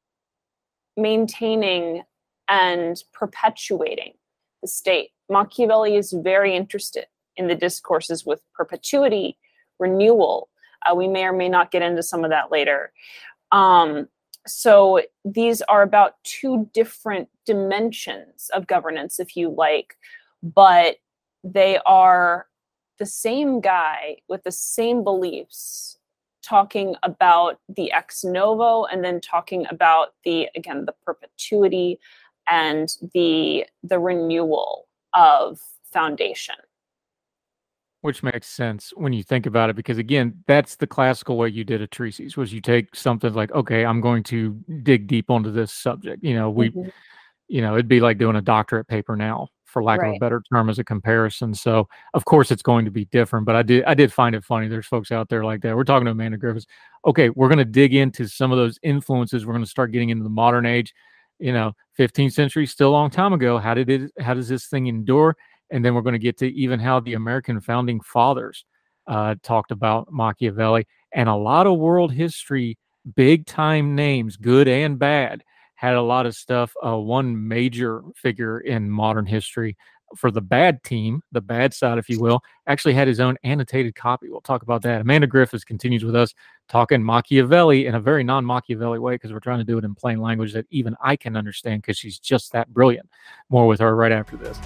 maintaining and perpetuating the state. Machiavelli is very interested in the Discourses with perpetuity, renewal. Uh, we may or may not get into some of that later. Um, so these are about two different dimensions of governance, if you like, but they are the same guy with the same beliefs talking about the ex novo, and then talking about the, again, the perpetuity and the the renewal of foundation. Which makes sense when you think about it, because again, that's the classical way you did a treatise, was you take something like, okay, I'm going to dig deep onto this subject. You know, we, Mm-hmm. you know, it'd be like doing a doctorate paper now, for lack of a Right. better term, as a comparison. So of course it's going to be different, but I did, I did find it funny. There's folks out there like that. We're talking to Amanda Griffiths. Okay, we're going to dig into some of those influences. We're going to start getting into the modern age. You know, fifteenth century, still a long time ago. How did it, how does this thing endure? And then we're going to get to even how the American founding fathers uh, talked about Machiavelli, and a lot of world history, big time names, good and bad, had a lot of stuff. Uh, one major figure in modern history for the bad team, the bad side, if you will, actually had his own annotated copy. We'll talk about that. Amanda Griffiths continues with us talking Machiavelli in a very non-Machiavelli way, because we're trying to do it in plain language that even I can understand, because she's just that brilliant. More with her right after this.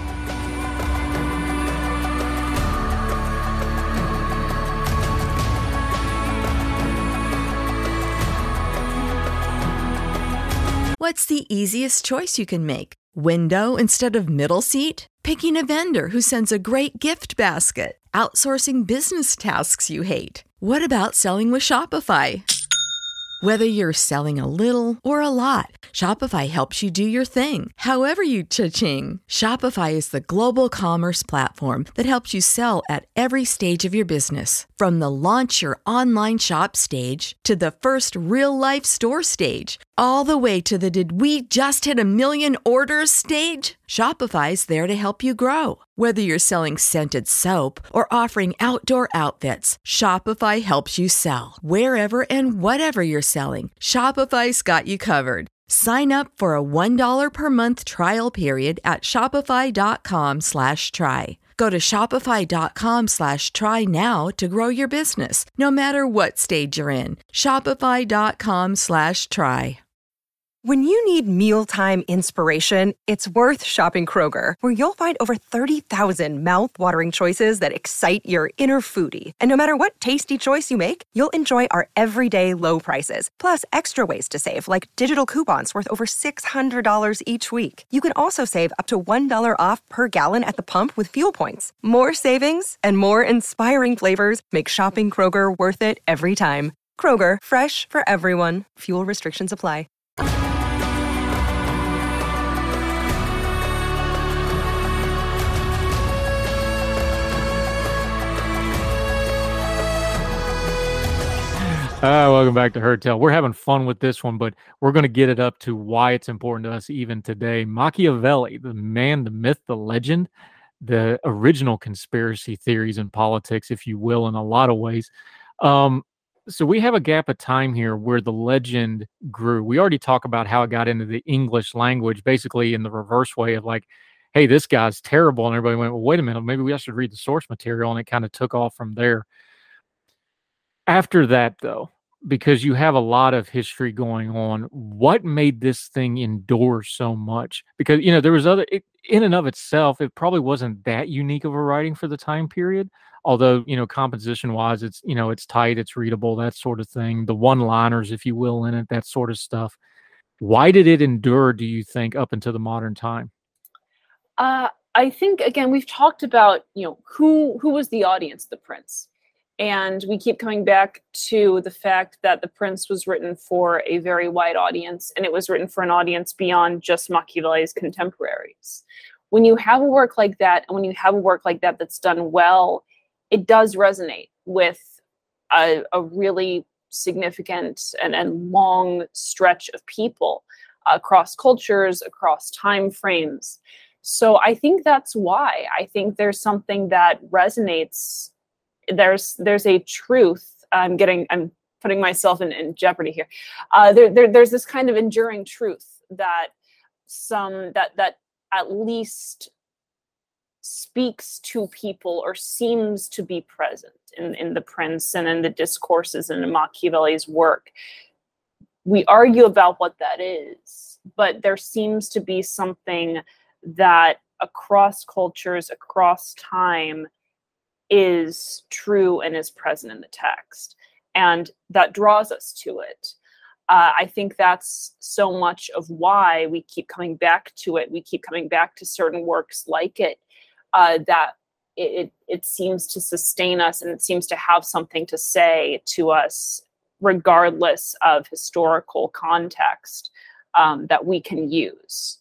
What's the easiest choice you can make? Window instead of middle seat? Picking a vendor who sends a great gift basket? Outsourcing business tasks you hate? What about selling with Shopify? Whether you're selling a little or a lot, Shopify helps you do your thing, however you cha-ching. Shopify is the global commerce platform that helps you sell at every stage of your business. From the launch your online shop stage to the first real-life store stage, all the way to the did we just hit a million orders stage. Shopify's there to help you grow. Whether you're selling scented soap or offering outdoor outfits, Shopify helps you sell. Wherever and whatever you're selling, Shopify's got you covered. Sign up for a one dollar per month trial period at shopify.com slash try. Go to shopify.com slash try now to grow your business, no matter what stage you're in. Shopify.com slash try. When you need mealtime inspiration, it's worth shopping Kroger, where you'll find over thirty thousand mouth-watering choices that excite your inner foodie. And no matter what tasty choice you make, you'll enjoy our everyday low prices, plus extra ways to save, like digital coupons worth over six hundred dollars each week. You can also save up to one dollar off per gallon at the pump with fuel points. More savings and more inspiring flavors make shopping Kroger worth it every time. Kroger, fresh for everyone. Fuel restrictions apply. Uh, welcome back to Heard Tell. We're having fun with this one, but we're going to get it up to why it's important to us even today. Machiavelli, the man, the myth, the legend, the original conspiracy theories in politics, if you will, in a lot of ways. Um, so we have a gap of time here where the legend grew. We already talked about how it got into the English language, basically in the reverse way of like, hey, this guy's terrible. And everybody went, well, wait a minute, maybe we should read the source material. And it kind of took off from there. After that, though, because you have a lot of history going on, what made this thing endure so much? Because, you know, there was other, it, in and of itself, it probably wasn't that unique of a writing for the time period. Although, you know, composition-wise, it's, you know, it's tight, it's readable, that sort of thing. The one-liners, if you will, in it, that sort of stuff. Why did it endure, do you think, up until the modern time? Uh, I think, again, we've talked about, you know, who who was the audience, The Prince. And we keep coming back to the fact that The Prince was written for a very wide audience, and it was written for an audience beyond just Machiavelli's contemporaries. When you have a work like that, and when you have a work like that that's done well, it does resonate with a, a really significant and, and long stretch of people uh, across cultures, across time frames. So I think that's why. I think there's something that resonates. There's there's a truth. I'm getting I'm putting myself in, in jeopardy here. Uh, there, there there's this kind of enduring truth that some that that at least speaks to people or seems to be present in, in The Prince and in the discourses and in Machiavelli's work. We argue about what that is, but there seems to be something that across cultures, across time, is true and is present in the text. And that draws us to it. Uh, I think that's so much of why we keep coming back to it. We keep coming back to certain works like it, uh, that it, it, it seems to sustain us, and it seems to have something to say to us, regardless of historical context, um, that we can use.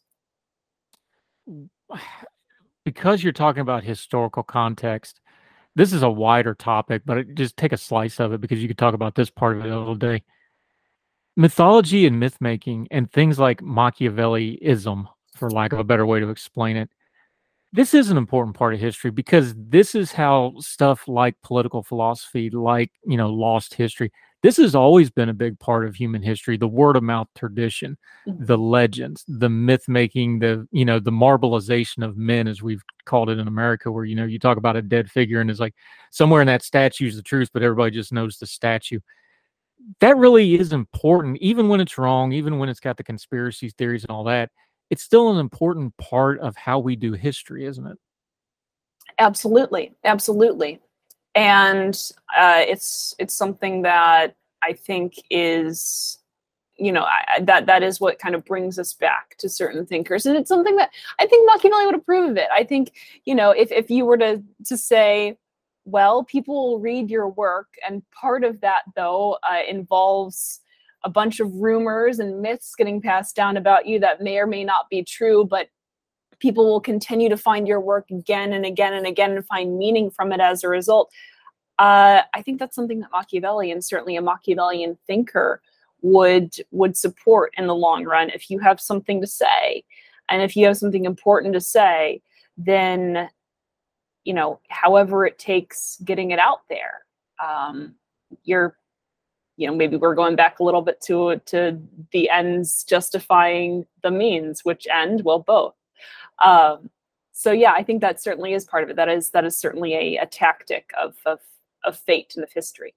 Because you're talking about historical context, this is a wider topic, but it, just take a slice of it because you could talk about this part of it all day. Mythology and myth-making and things like Machiavelliism, for lack of a better way to explain it, this is an important part of history because this is how stuff like political philosophy, like, you know, lost history, this has always been a big part of human history. The word of mouth tradition, mm-hmm. the legends, the myth making, the, you know, the marbleization of men, as we've called it in America, where, you know, you talk about a dead figure and it's like somewhere in that statue is the truth, but everybody just knows the statue. That really is important, even when it's wrong, even when it's got the conspiracy theories and all that. It's still an important part of how we do history, isn't it? Absolutely. Absolutely. And uh, it's it's something that I think is, you know, I, that that is what kind of brings us back to certain thinkers. And it's something that I think Machiavelli would approve of it. I think, you know, if, if you were to, to say, well, people will read your work, and part of that, though, uh, involves a bunch of rumors and myths getting passed down about you that may or may not be true, but people will continue to find your work again and again and again and find meaning from it as a result. Uh, I think that's something that Machiavelli, and certainly a Machiavellian thinker, would would support in the long run. If you have something to say, and if you have something important to say, then, you know, however it takes getting it out there, um, you're you know, maybe we're going back a little bit to to the ends justifying the means. Which end? Well, both. Um, so yeah, I think that certainly is part of it. That is that is certainly a, a tactic of, of of fate and of history.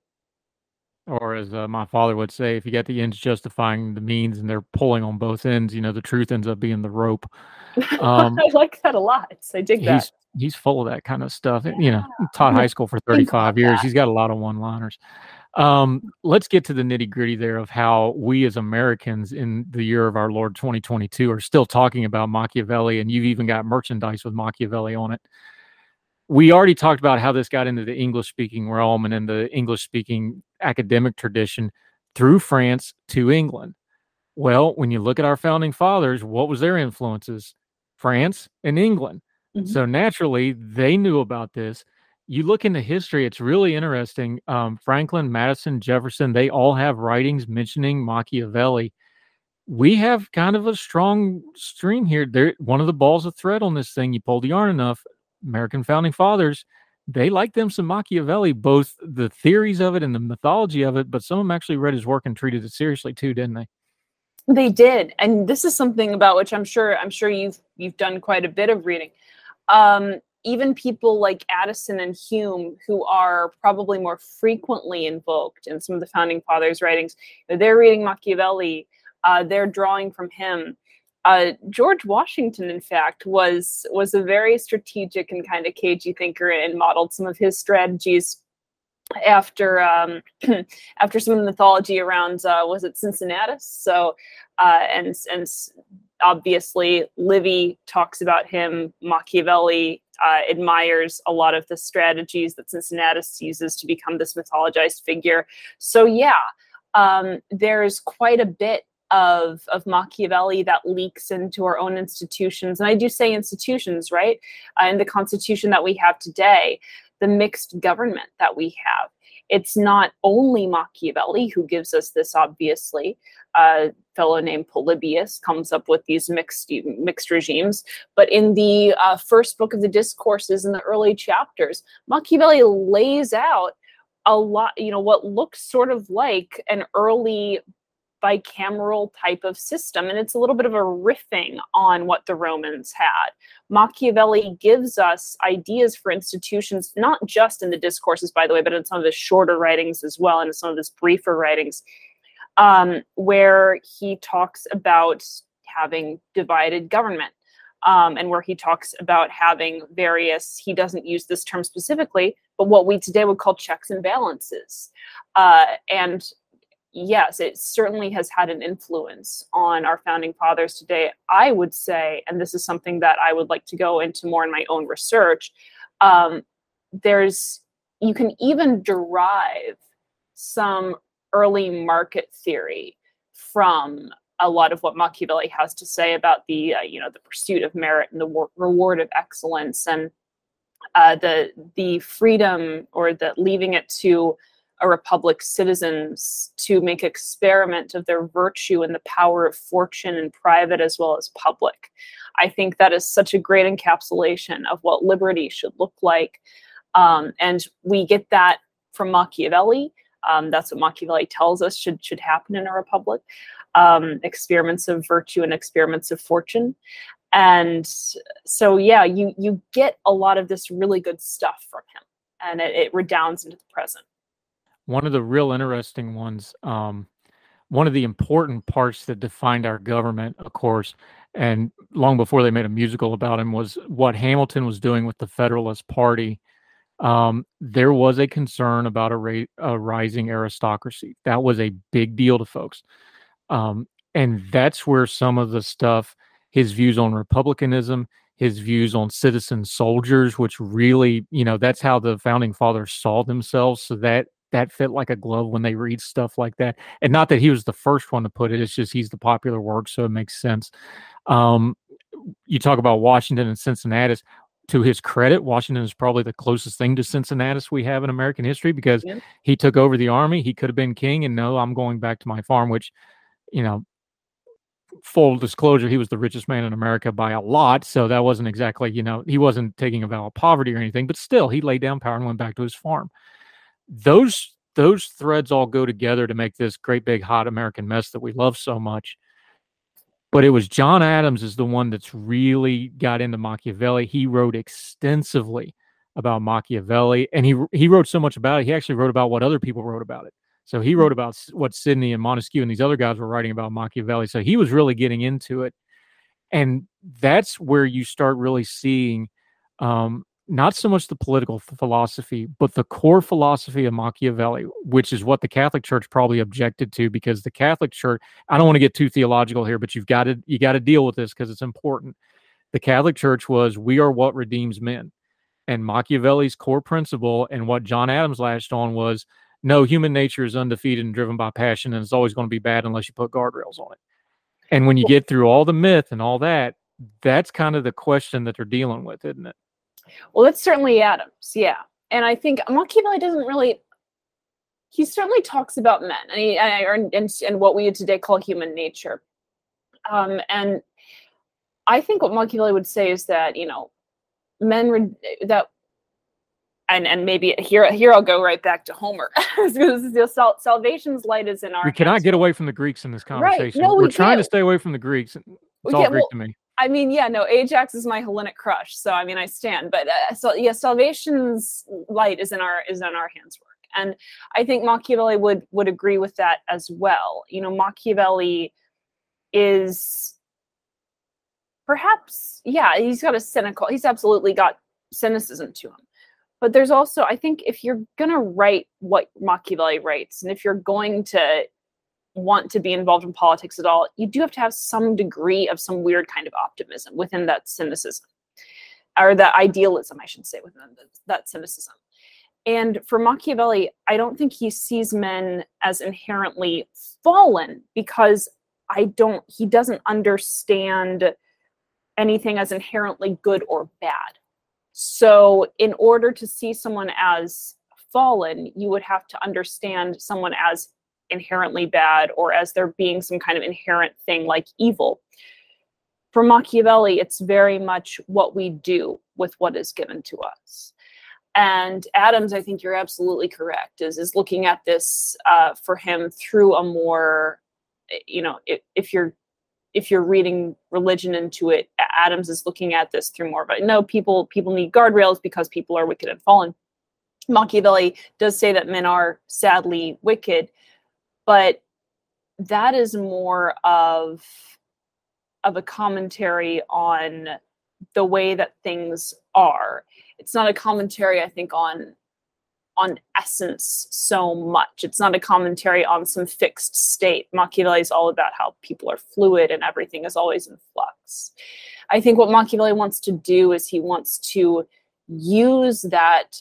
Or as uh, my father would say, if you got the ends justifying the means and they're pulling on both ends, you know, the truth ends up being the rope. Um, I like that a lot. I dig that. he's he's full of that kind of stuff. Yeah. You know, taught high school for thirty-five years. That. He's got a lot of one-liners. Um, let's get to the nitty-gritty there of how we as Americans in the year of our Lord twenty twenty-two are still talking about Machiavelli, and you've even got merchandise with Machiavelli on it. We already talked about how this got into the English-speaking realm and in the English-speaking academic tradition through France to England. Well, when you look at our founding fathers, what was their influences? France and England. Mm-hmm. So naturally, they knew about this. You look into history, it's really interesting. Um, Franklin, Madison, Jefferson, they all have writings mentioning Machiavelli. We have kind of a strong stream here. There, one of the balls of thread on this thing, you pull the yarn enough, American founding fathers, they liked them some Machiavelli, both the theories of it and the mythology of it, but some of them actually read his work and treated it seriously too, didn't they? They did. And this is something about which I'm sure I'm sure you've you've done quite a bit of reading. Um, even people like Addison and Hume, who are probably more frequently invoked in some of the founding fathers' writings, they're reading Machiavelli, uh, they're drawing from him. Uh, George Washington, in fact, was was a very strategic and kind of cagey thinker and modeled some of his strategies after um, after some of the mythology around uh, was it Cincinnatus? So uh, and and obviously Livy talks about him. Machiavelli uh, admires a lot of the strategies that Cincinnatus uses to become this mythologized figure. So yeah, um, there's quite a bit of of Machiavelli that leaks into our own institutions. And I do say institutions, right? Uh, in the Constitution that we have today, the mixed government that we have. It's not only Machiavelli who gives us this, obviously. A fellow named Polybius comes up with these mixed mixed regimes. But in the uh, first book of the Discourses, in the early chapters, Machiavelli lays out a lot, you know, what looks sort of like an early bicameral type of system. And it's a little bit of a riffing on what the Romans had. Machiavelli gives us ideas for institutions, not just in the Discourses, by the way, but in some of his shorter writings as well, and in some of his briefer writings, um, where he talks about having divided government. Um, and where he talks about having various, he doesn't use this term specifically, but what we today would call checks and balances. Uh, and yes, it certainly has had an influence on our founding fathers today. I would say, and this is something that I would like to go into more in my own research, um, there's, you can even derive some early market theory from a lot of what Machiavelli has to say about the, uh, you know, the pursuit of merit and the war- reward of excellence, and uh, the the freedom, or the leaving it to a republic's citizens to make experiment of their virtue and the power of fortune in private as well as public. I think that is such a great encapsulation of what liberty should look like. Um, and we get that from Machiavelli. Um, that's what Machiavelli tells us should should happen in a republic. Um, experiments of virtue and experiments of fortune. And so, yeah, you you get a lot of this really good stuff from him, and it, it redounds into the present. One of the real interesting ones, um, one of the important parts that defined our government, of course, and long before they made a musical about him, was what Hamilton was doing with the Federalist Party. Um, there was a concern about a, ra- a rising aristocracy. That was a big deal to folks. Um, and that's where some of the stuff, his views on republicanism, his views on citizen soldiers, which really, you know, that's how the founding fathers saw themselves. So that that fit like a glove when they read stuff like that. And not that he was the first one to put it, it's just he's the popular work, so it makes sense. Um, you talk about Washington and Cincinnatus. To his credit, Washington is probably the closest thing to Cincinnatus we have in American history, because yeah. he took over the army. He could have been king, and no, I'm going back to my farm, which, you know, full disclosure, he was the richest man in America by a lot. So that wasn't exactly, you know, he wasn't taking a vow of poverty or anything, but still he laid down power and went back to his farm. Those those threads all go together to make this great big hot American mess that we love so much. But it was John Adams is the one that's really got into Machiavelli. He wrote extensively about Machiavelli, and he he wrote so much about it. He actually wrote about what other people wrote about it. So he wrote about what Sidney and Montesquieu and these other guys were writing about Machiavelli. So he was really getting into it. And that's where you start really seeing um, not so much the political philosophy, but the core philosophy of Machiavelli, which is what the Catholic Church probably objected to, because the Catholic Church, I don't want to get too theological here, but you've got to, you got to deal with this because it's important. The Catholic Church was, we are what redeems men. And Machiavelli's core principle and what John Adams latched on was, no, human nature is undefeated and driven by passion, and it's always going to be bad unless you put guardrails on it. And when you get through all the myth and all that, that's kind of the question that they're dealing with, isn't it? Well, that's certainly Adams, yeah. And I think Machiavelli doesn't really, he certainly talks about men and, he, and, and, and what we would today call human nature. Um, and I think what Machiavelli would say is that, you know, men, that And and maybe here here I'll go right back to Homer. the sal- salvation's light is in our. We cannot get away from the Greeks in this conversation. Right. No, we We're trying can't. to stay away from the Greeks. It's We all can't- Greek well, to me. I mean, yeah, no, Ajax is my Hellenic crush, so I mean, I stand. But uh, so yeah, salvation's light is in our is in our hands work, and I think Machiavelli would would agree with that as well. You know, Machiavelli is perhaps, yeah, he's got a cynical. He's absolutely got cynicism to him. But there's also, I think, if you're going to write what Machiavelli writes, and if you're going to want to be involved in politics at all, you do have to have some degree of some weird kind of optimism within that cynicism, or that idealism, I should say, within that cynicism. And for Machiavelli, I don't think he sees men as inherently fallen, because I don't, he doesn't understand anything as inherently good or bad. So in order to see someone as fallen, you would have to understand someone as inherently bad, or as there being some kind of inherent thing like evil. For Machiavelli, it's very much what we do with what is given to us. And Adams, I think you're absolutely correct, is, is looking at this uh, for him through a more, you know, if, if you're if you're reading religion into it, Adams is looking at this through more of a, no, people people need guardrails because people are wicked and fallen. Machiavelli does say that men are sadly wicked, but that is more of, of a commentary on the way that things are. It's not a commentary, I think, on on essence so much. It's not a commentary on some fixed state. Machiavelli is all about how people are fluid and everything is always in flux. I think what Machiavelli wants to do is he wants to use that,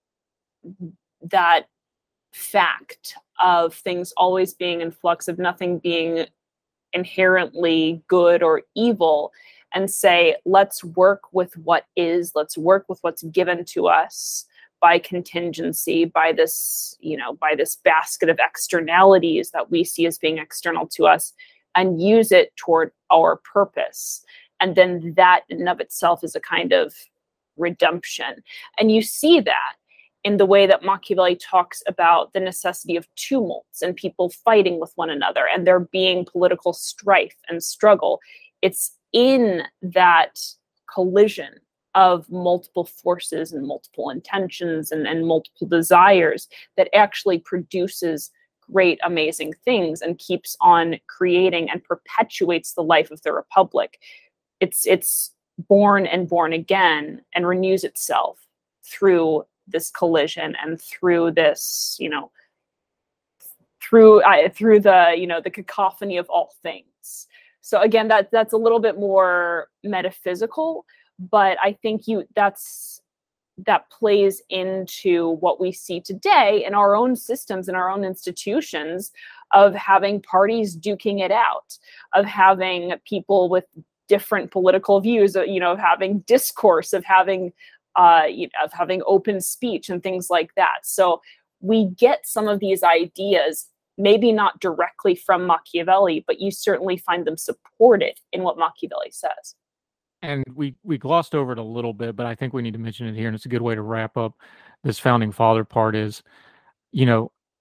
that fact of things always being in flux, of nothing being inherently good or evil, and say, let's work with what is, let's work with what's given to us by contingency, by this, you know, by this basket of externalities that we see as being external to us, and use it toward our purpose. And then that in and of itself is a kind of redemption. And you see that in the way that Machiavelli talks about the necessity of tumults and people fighting with one another and there being political strife and struggle. It's in that collision of multiple forces and multiple intentions and, and multiple desires that actually produces great, amazing things and keeps on creating and perpetuates the life of the Republic. It's it's born and born again and renews itself through this collision and through this, you know, through uh, through the, you know, the cacophony of all things. So again, that that's a little bit more metaphysical, but I think you that's that plays into what we see today in our own systems, in our own institutions, of having parties duking it out, of having people with different political views, you know, of having discourse, of having uh, you know, of having open speech and things like that. So we get some of these ideas, maybe not directly from Machiavelli, but you certainly find them supported in what Machiavelli says. And we, we glossed over it a little bit, but I think we need to mention it here, and it's a good way to wrap up this founding father part is, you know,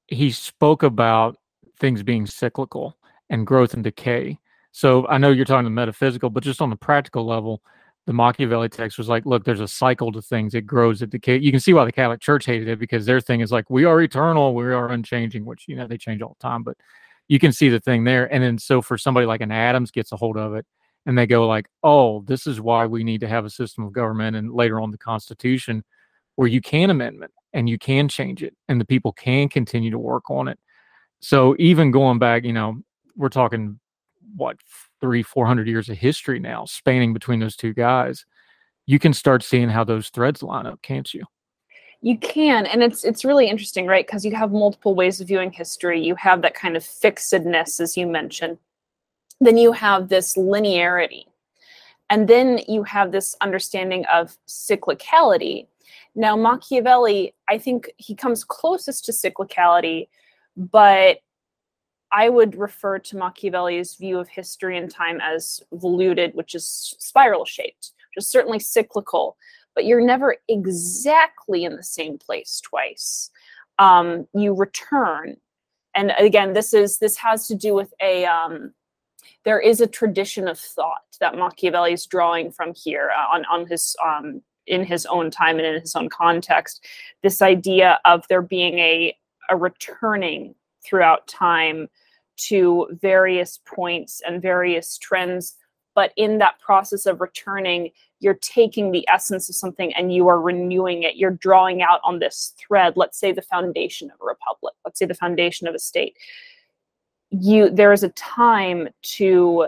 he spoke about things being cyclical and growth and decay. So I know you're talking the metaphysical, but just on the practical level, the Machiavelli text was like, look, there's a cycle to things. It grows, it decays. You can see why the Catholic Church hated it, because their thing is like, we are eternal, we are unchanging, which, you know, they change all the time, but you can see the thing there. And then so for somebody like an Adams gets a hold of it and they go like, oh, this is why we need to have a system of government, and later on the Constitution, where you can amendment and you can change it and the people can continue to work on it. So even going back, you know, we're talking what, three, four hundred years of history now, spanning between those two guys. You can start seeing how those threads line up, can't you? You can, and it's it's really interesting, right? Because you have multiple ways of viewing history. You have that kind of fixedness, as you mentioned. Then you have this linearity. And then you have this understanding of cyclicality. Now, Machiavelli, I think he comes closest to cyclicality, but I would refer to Machiavelli's view of history and time as voluted, which is spiral shaped, which is certainly cyclical, but you're never exactly in the same place twice. Um, you return. And again, this is this has to do with a, um, there is a tradition of thought that Machiavelli is drawing from here uh, on, on his, um, in his own time and in his own context, this idea of there being a, a returning throughout time to various points and various trends. But in that process of returning, you're taking the essence of something and you are renewing it. You're drawing out on this thread, let's say the foundation of a republic, let's say the foundation of a state. You, there is a time to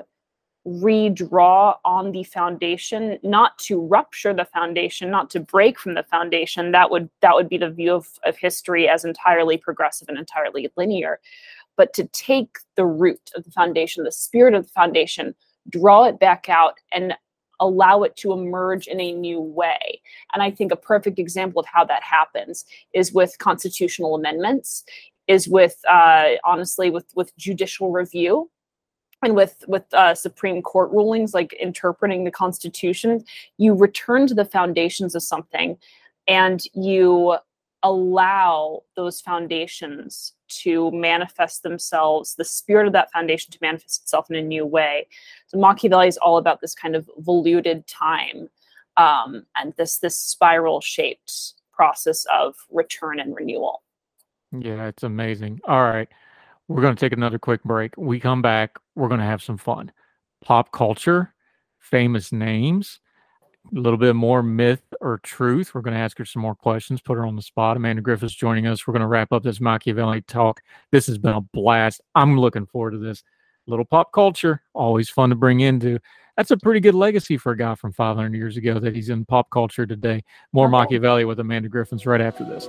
redraw on the foundation, not to rupture the foundation, not to break from the foundation. That would that would be the view of, of history as entirely progressive and entirely linear. But to take the root of the foundation, the spirit of the foundation, draw it back out and allow it to emerge in a new way. And I think a perfect example of how that happens is with constitutional amendments, is with, uh, honestly, with, with judicial review, and with, with uh, Supreme Court rulings, like interpreting the Constitution. You return to the foundations of something and you allow those foundations to manifest themselves, the spirit of that foundation to manifest itself in a new way. So Machiavelli is all about this kind of voluted time um, and this this spiral-shaped process of return and renewal. Yeah, it's amazing. All right. We're going to take another quick break. We come back, we're going to have some fun. Pop culture, famous names, a little bit more myth or truth. We're going to ask her some more questions, put her on the spot. Amanda Griffiths joining us. We're going to wrap up this Machiavelli talk. This has been a blast. I'm looking forward to this. Little pop culture, always fun to bring into. That's a pretty good legacy for a guy from five hundred years ago that he's in pop culture today. More Okay. Machiavelli with Amanda Griffiths right after this.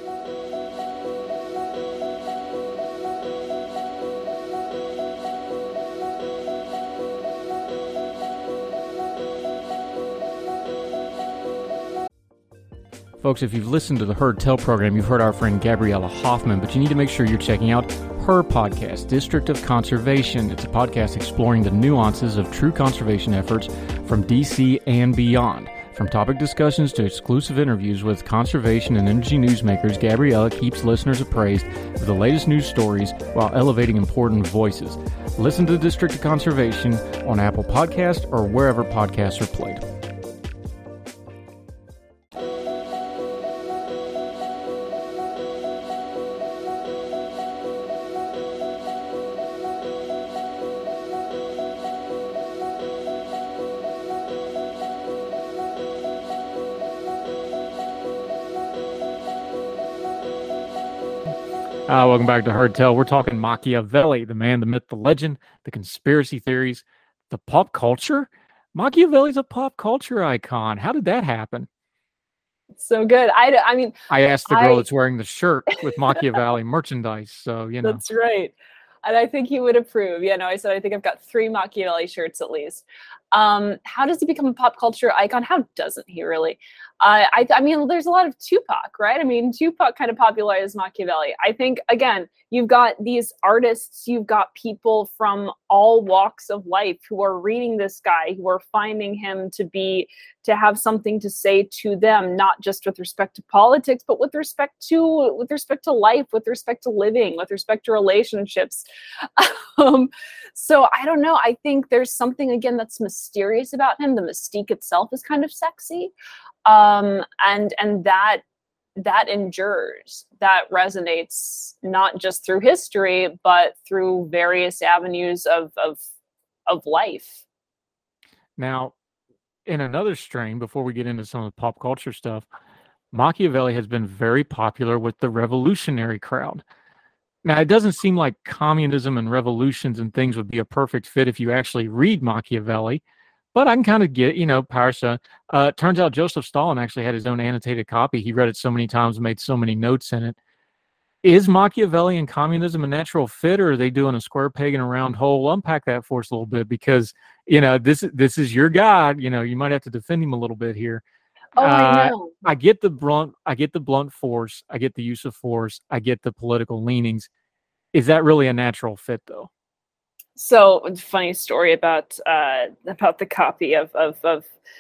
Folks, if you've listened to the Heard Tell program, you've heard our friend Gabriella Hoffman, but you need to make sure you're checking out her podcast, District of Conservation. It's a podcast exploring the nuances of true conservation efforts from D C and beyond. From topic discussions to exclusive interviews with conservation and energy newsmakers, Gabriella keeps listeners appraised of the latest news stories while elevating important voices. Listen to the District of Conservation on Apple Podcasts or wherever podcasts are played. Uh, welcome back to Heard Tell. We're talking Machiavelli, the man, the myth, the legend, the conspiracy theories, the pop culture. Machiavelli's a pop culture icon. How did that happen? So good. I, I mean, I asked the girl I- that's wearing the shirt with Machiavelli merchandise. So, you know. That's right. And I think he would approve. Yeah, no, I said I think I've got three Machiavelli shirts at least. Um, how does he become a pop culture icon? How doesn't he really? Uh, I, I mean, there's a lot of Tupac, right? I mean, Tupac kind of popularized Machiavelli. I think, again, you've got these artists, you've got people from all walks of life who are reading this guy, who are finding him to be, to have something to say to them, not just with respect to politics, but with respect to, with respect to life, with respect to living, with respect to relationships. um, so I don't know. I think there's something, again, that's mysterious about him. The mystique itself is kind of sexy. Um, and, and that, that endures, that resonates not just through history, but through various avenues of, of, of life. Now, in another strain, before we get into some of the pop culture stuff, Machiavelli has been very popular with the revolutionary crowd. Now, it doesn't seem like communism and revolutions and things would be a perfect fit if you actually read Machiavelli, but I can kind of get, you know, Power Son. Uh, turns out Joseph Stalin actually had his own annotated copy. He read it so many times and made so many notes in it. Is Machiavelli and communism a natural fit, or are they doing a square peg in a round hole? Unpack that for us a little bit, because, you know, this, this is your guy. You know, you might have to defend him a little bit here. Oh, uh, I know. I get the blunt, I get the blunt force. I get the use of force. I get the political leanings. Is that really a natural fit, though? So, funny story about uh, about the copy of of of,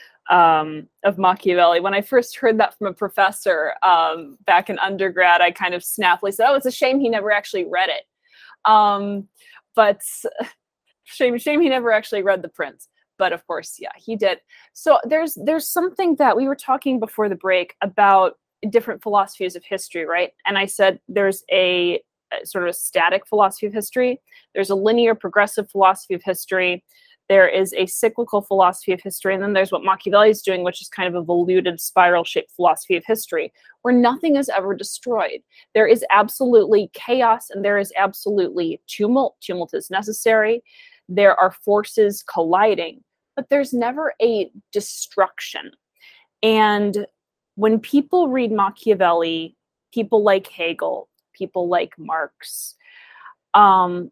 um, of Machiavelli. When I first heard that from a professor um, back in undergrad, I kind of snappily said, "Oh, it's a shame he never actually read it." Um, but shame, shame he never actually read The Prince. But of course, yeah, he did. So there's there's something that we were talking before the break about different philosophies of history, right? And I said there's a sort of a static philosophy of history. There's a linear progressive philosophy of history. There is a cyclical philosophy of history. And then there's what Machiavelli is doing, which is kind of a voluted spiral-shaped philosophy of history, where nothing is ever destroyed. There is absolutely chaos and there is absolutely tumult. Tumult is necessary. There are forces colliding, but there's never a destruction. And when people read Machiavelli, people like Hegel, people like Marx, um,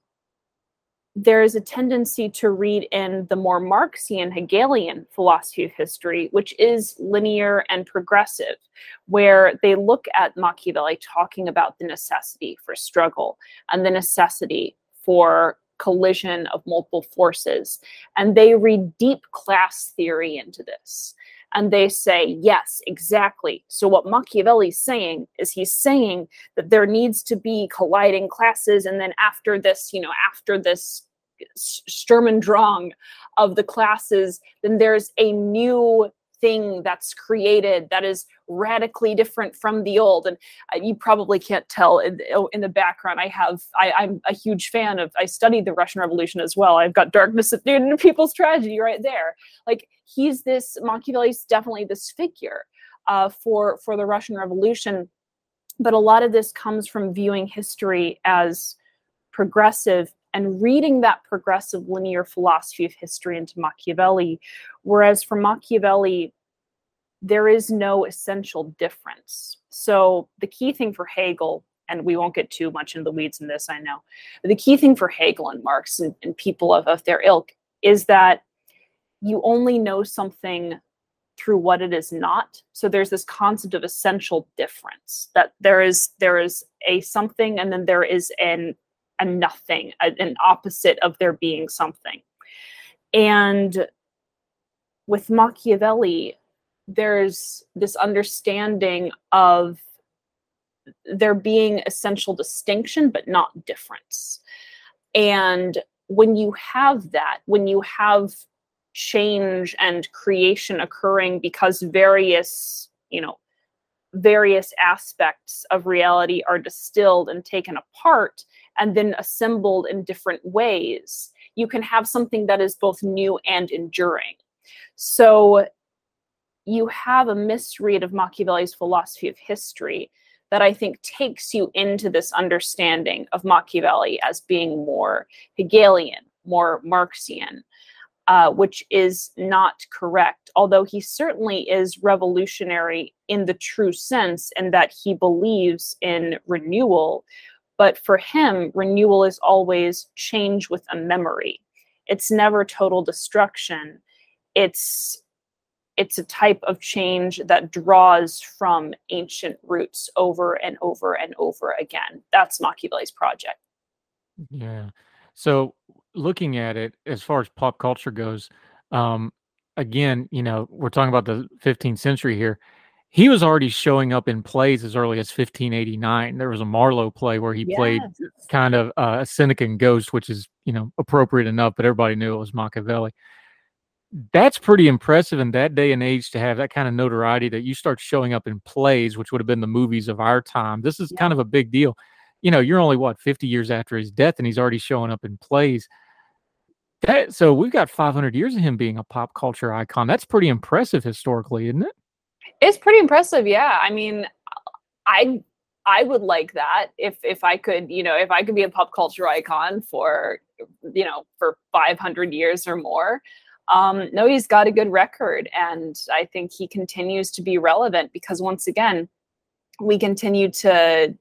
there is a tendency to read in the more Marxian, Hegelian philosophy of history, which is linear and progressive, where they look at Machiavelli talking about the necessity for struggle and the necessity for collision of multiple forces. And they read deep class theory into this. And they say, yes, exactly. So what Machiavelli's saying is he's saying that there needs to be colliding classes. And then after this, you know, after this Sturm und Drang of the classes, then there's a new thing that's created that is radically different from the old. And uh, you probably can't tell in, in the background. I have, I, I'm a huge fan of, I studied the Russian Revolution as well. I've got Darkness at the End of People's Tragedy right there. Like he's this, Machiavelli's definitely this figure uh, for, for the Russian Revolution. But a lot of this comes from viewing history as progressive and reading that progressive linear philosophy of history into Machiavelli. Whereas for Machiavelli, there is no essential difference. So the key thing for Hegel, and we won't get too much in the weeds in this, I know, but the key thing for Hegel and Marx and, and people of, of their ilk is that you only know something through what it is not. So there's this concept of essential difference, that there is there is a something and then there is an a nothing, a, an opposite of there being something. And with Machiavelli, there's this understanding of there being essential distinction, but not difference. And when you have that, when you have change and creation occurring because various, you know, various aspects of reality are distilled and taken apart and then assembled in different ways, you can have something that is both new and enduring. So you have a misread of Machiavelli's philosophy of history that I think takes you into this understanding of Machiavelli as being more Hegelian, more Marxian, uh, which is not correct, although he certainly is revolutionary in the true sense in that he believes in renewal. But for him, renewal is always change with a memory. It's never total destruction. it's it's a type of change that draws from ancient roots over and over and over again. That's Machiavelli's project. Yeah. So looking at it as far as pop culture goes, um, again, you know, we're talking about the fifteenth century here. He was already showing up in plays as early as fifteen eighty-nine. There was a Marlowe play where he Yes. played kind of uh, a cynic and ghost, which is, you know, appropriate enough, but everybody knew it was Machiavelli. That's pretty impressive in that day and age to have that kind of notoriety that you start showing up in plays, which would have been the movies of our time. This is Yeah. kind of a big deal. You know, you're only what, fifty years after his death, and he's already showing up in plays. That, so we've got five hundred years of him being a pop culture icon. That's pretty impressive historically, isn't it? It's pretty impressive. Yeah. I mean, I I would like that if if I could, you know, if I could be a pop culture icon for, you know, for five hundred years or more. Um, no, he's got a good record, and I think he continues to be relevant because once again, we continue to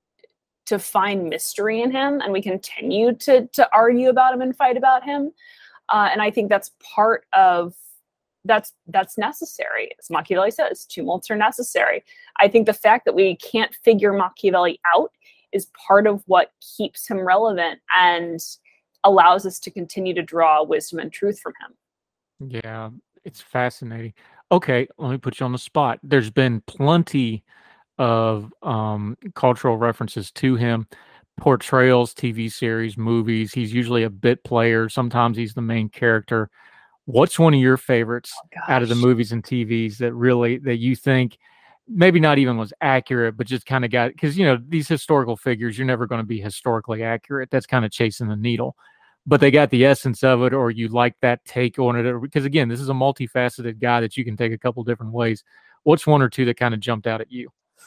to find mystery in him, and we continue to to argue about him and fight about him. Uh, and I think that's part of that's that's necessary. As Machiavelli says, tumults are necessary. I think the fact that we can't figure Machiavelli out is part of what keeps him relevant and allows us to continue to draw wisdom and truth from him. Yeah, it's fascinating. Okay, let me put you on the spot. There's been plenty of um, cultural references to him, portrayals, T V series, movies. He's usually a bit player. Sometimes he's the main character. What's one of your favorites Oh, out of the gosh. movies and T Vs that really that you think maybe not even was accurate, but just kind of got, because you know these historical figures, you're never going to be historically accurate. That's kind of chasing the needle. But they got the essence of it, or you like that take on it. Because again, this is a multifaceted guy that you can take a couple different ways. What's one or two that kind of jumped out at you?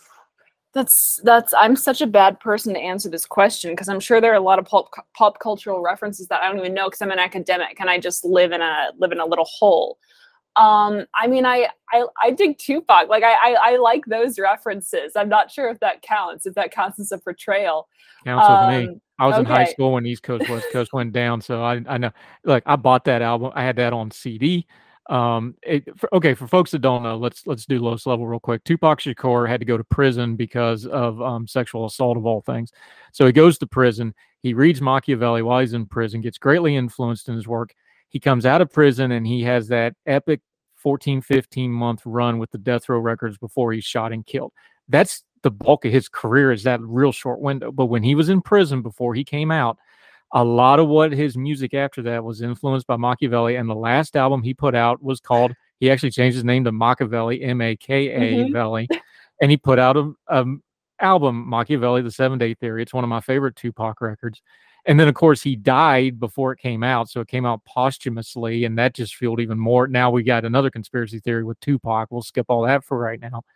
That's that's I'm such a bad person to answer this question because I'm sure there are a lot of pop pop cultural references that I don't even know because I'm an academic and I just live in a live in a little hole. Um, I mean, I, I I dig Tupac. Like I, I I like those references. I'm not sure if that counts. If that counts as a portrayal. Counts with me. Um, I was in high okay. school when East Coast West Coast went down, so I I know. Look, I bought that album. I had that on C D. Um, it, for, okay, for folks that don't know, let's let's do lowest level real quick. Tupac Shakur had to go to prison because of um, sexual assault of all things. So he goes to prison. He reads Machiavelli while he's in prison, gets greatly influenced in his work. He comes out of prison and he has that epic fourteen, fifteen month run with the Death Row Records before he's shot and killed. That's the bulk of his career, is that real short window. But when he was in prison before he came out, a lot of what his music after that was influenced by Machiavelli. And the last album he put out was called, he actually changed his name to Machiavelli, M A K A Mhm. Velli. And he put out a, a album, Machiavelli, The Seven Day Theory. It's one of my favorite Tupac records. And then, of course, he died before it came out. So it came out posthumously, and that just fueled even more. Now we got another conspiracy theory with Tupac. We'll skip all that for right now.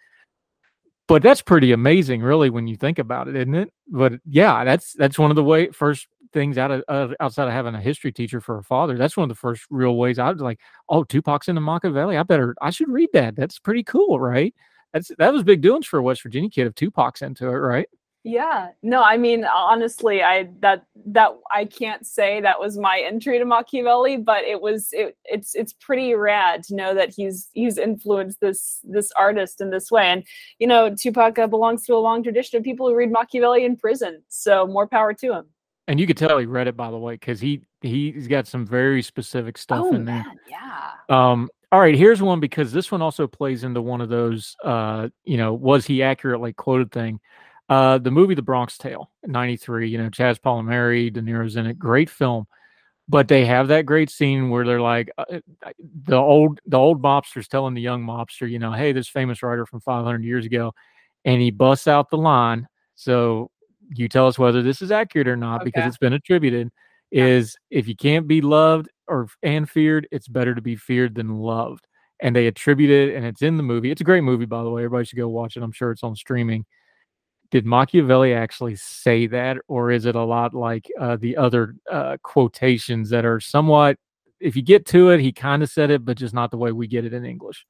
But that's pretty amazing, really, when you think about it, isn't it? But yeah, that's that's one of the way first things out of uh, outside of having a history teacher for a father. That's one of the first real ways I was like, oh, Tupac's into Machiavelli. I better, I should read that. That's pretty cool, right? That's that was big doings for a West Virginia kid if Tupac's into it, right? Yeah. No, I mean, honestly, I that that I can't say that was my entry to Machiavelli, but it was it, it's it's pretty rad to know that he's he's influenced this this artist in this way. And you know, Tupac uh, belongs to a long tradition of people who read Machiavelli in prison. So more power to him. And you could tell he read it, by the way, because he he's got some very specific stuff Oh in there. man, yeah. Um, all right, here's one, because this one also plays into one of those, uh, you know, was he accurately quoted thing. Uh, the movie The Bronx Tale, ninety-three, you know, Chaz Palminteri, De Niro's in it, great film. But they have that great scene where they're like, uh, the old the old mobster's telling the young mobster, you know, hey, this famous writer from five hundred years ago, and he busts out the line. So you tell us whether this is accurate or not, because Okay. it's been attributed, is if you can't be loved or and feared, it's better to be feared than loved. And they attribute it, and it's in the movie. It's a great movie, by the way. Everybody should go watch it. I'm sure it's on streaming. Did Machiavelli actually say that, or is it a lot like uh, the other uh, quotations that are somewhat, if you get to it, he kind of said it, but just not the way we get it in English?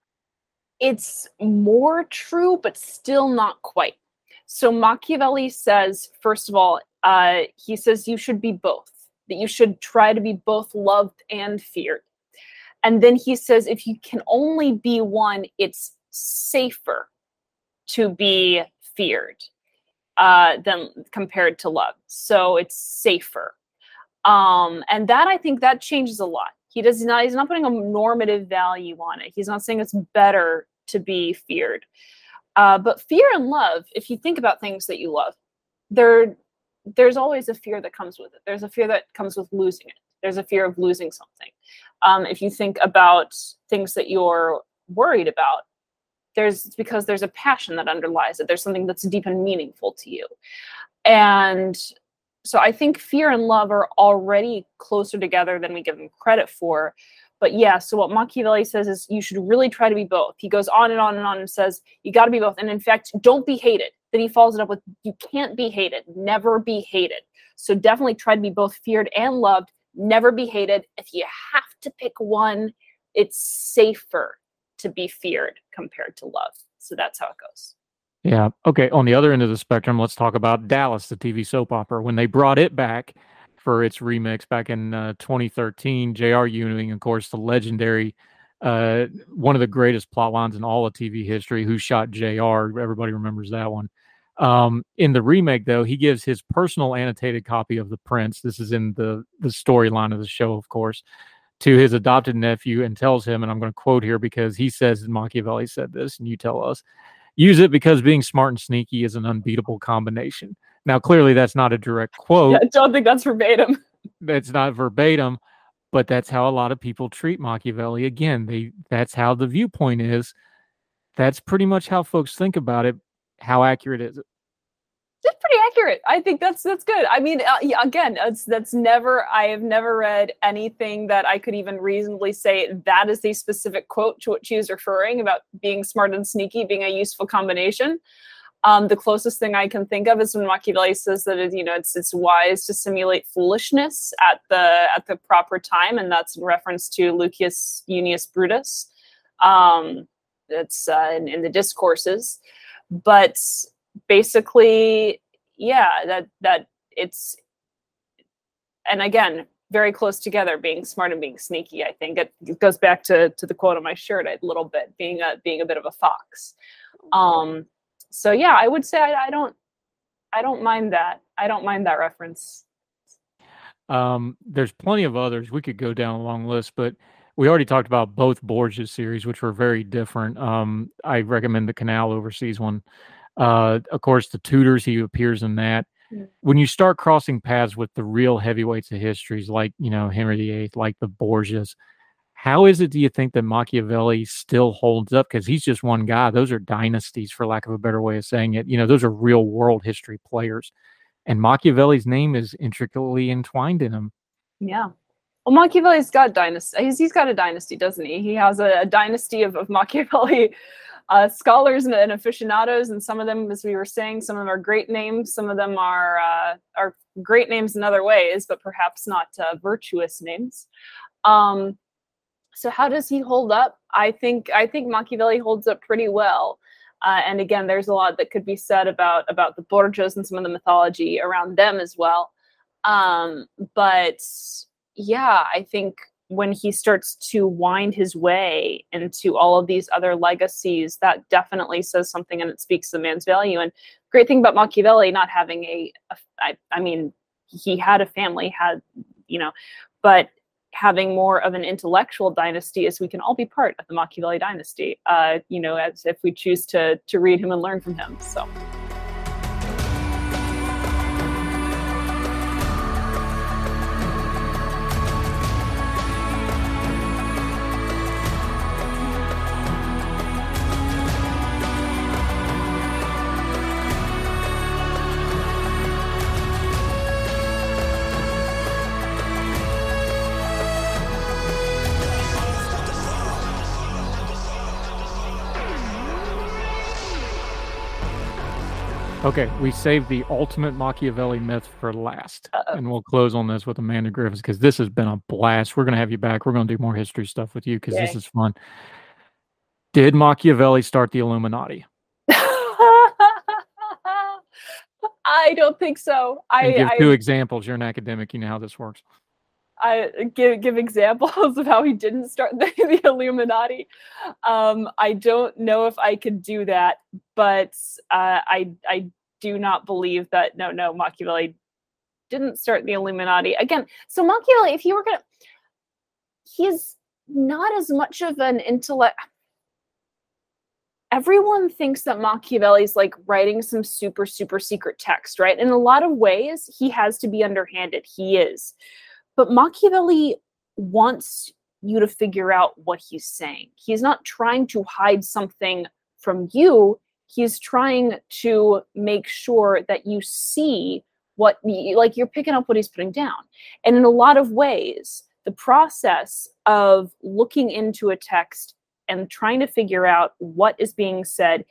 It's more true, but still not quite. So Machiavelli says, first of all, uh, he says you should be both, that you should try to be both loved and feared. And then he says, if you can only be one, it's safer to be feared uh, than compared to loved. So it's safer. Um, and that, I think that changes a lot. He does not, he's not putting a normative value on it. He's not saying it's better to be feared. Uh, but fear and love, if you think about things that you love, there, there's always a fear that comes with it. There's a fear that comes with losing it. There's a fear of losing something. Um, if you think about things that you're worried about, there's it's because there's a passion that underlies it. There's something that's deep and meaningful to you. And so I think fear and love are already closer together than we give them credit for. But yeah, so what Machiavelli says is you should really try to be both. He goes on and on and on and says, you got to be both. And in fact, don't be hated. Then he follows it up with, you can't be hated. Never be hated. So definitely try to be both feared and loved. Never be hated. If you have to pick one, it's safer to be feared compared to love. So that's how it goes. Yeah. Okay. On the other end of the spectrum, let's talk about Dallas, the T V soap opera. When they brought it back for its remix back in uh, twenty thirteen, J R. Ewing, of course, the legendary, uh, one of the greatest plot lines in all of T V history, Who Shot J R? Everybody remembers that one. Um, in the remake, though, he gives his personal annotated copy of The Prince. This is in the, the storyline of the show, of course, to his adopted nephew and tells him, and I'm going to quote here because he says that Machiavelli said this, and you tell us, use it because being smart and sneaky is an unbeatable combination. Now, clearly, that's not a direct quote. Yeah, I don't think that's verbatim. That's not verbatim, but that's how a lot of people treat Machiavelli. Again, they that's how the viewpoint is. That's pretty much how folks think about it. How accurate is it? It's pretty accurate. I think that's that's good. I mean, uh, yeah, again, that's that's never. I have never read anything that I could even reasonably say that is a specific quote to what she is referring about being smart and sneaky being a useful combination. Um, the closest thing I can think of is when Machiavelli says that it, you know it's it's wise to simulate foolishness at the at the proper time, and that's in reference to Lucius Junius Brutus. Um, it's uh, in, in the discourses. But basically, yeah, that that it's, and again, very close together, being smart and being sneaky. I think it, it goes back to to the quote on my shirt a little bit, being a being a bit of a fox. Um, so yeah, I would say I, I don't I don't mind that. I don't mind that reference. Um, there's plenty of others. We could go down a long list, but we already talked about both Borges series, which were very different. Um, I recommend the Canal Overseas one. Uh, of course, the Tudors, he appears in that. Mm. When you start crossing paths with the real heavyweights of histories, like, you know, Henry the Eighth, like the Borgias, how is it, do you think, that Machiavelli still holds up? Because he's just one guy. Those are dynasties, for lack of a better way of saying it. You know, those are real world history players. And Machiavelli's name is intricately entwined in him. Yeah. Well, Machiavelli's got dynasty. He's, he's got a dynasty, doesn't he? He has a, a dynasty of, of Machiavelli uh, scholars and, and aficionados, and some of them, as we were saying, some of them are great names. Some of them are uh, are great names in other ways, but perhaps not uh, virtuous names. Um, so, how does he hold up? I think I think Machiavelli holds up pretty well. Uh, and again, there's a lot that could be said about about the Borgias and some of the mythology around them as well. Um, but yeah, I think when he starts to wind his way into all of these other legacies, that definitely says something, and it speaks to the man's value. And great thing about Machiavelli not having a, a I, I mean, he had a family, had, you know, but having more of an intellectual dynasty is we can all be part of the Machiavelli dynasty, uh, you know, as if we choose to to read him and learn from him. So. Okay, we saved the ultimate Machiavelli myth for last. Uh-oh. And we'll close on this with Amanda Griffiths, because this has been a blast. We're going to have you back. We're going to do more history stuff with you, because this is fun. Did Machiavelli start the Illuminati? I don't think so. I and give I, two examples. You're an academic. You know how this works. I give give examples of how he didn't start the, the Illuminati. Um, I don't know if I could do that, but uh, I I do not believe that. No, no, Machiavelli didn't start the Illuminati again. So Machiavelli, if you were gonna, he's not as much of an intellect. Everyone thinks that Machiavelli's like writing some super super secret text, right? In a lot of ways, he has to be underhanded. He is. But Machiavelli wants you to figure out what he's saying. He's not trying to hide something from you. He's trying to make sure that you see what, like you're picking up what he's putting down. And in a lot of ways, the process of looking into a text and trying to figure out what is being said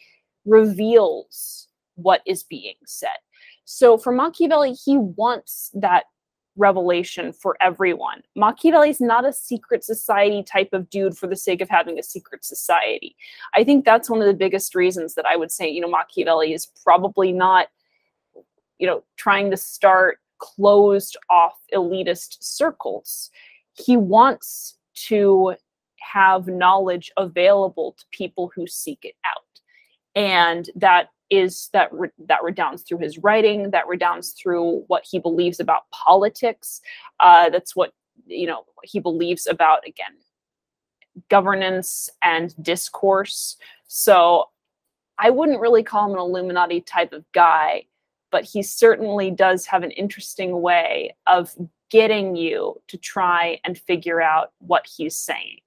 reveals what is being said. So for Machiavelli, he wants that revelation for everyone. Machiavelli's not a secret society type of dude for the sake of having a secret society. I think that's one of the biggest reasons that I would say, you know, Machiavelli is probably not, you know, trying to start closed off elitist circles. He wants to have knowledge available to people who seek it out. And that is that re- that redounds through his writing, that redounds through what he believes about politics. Uh, that's what, you know, he believes about, again, governance and discourse. So I wouldn't really call him an Illuminati type of guy, but he certainly does have an interesting way of getting you to try and figure out what he's saying.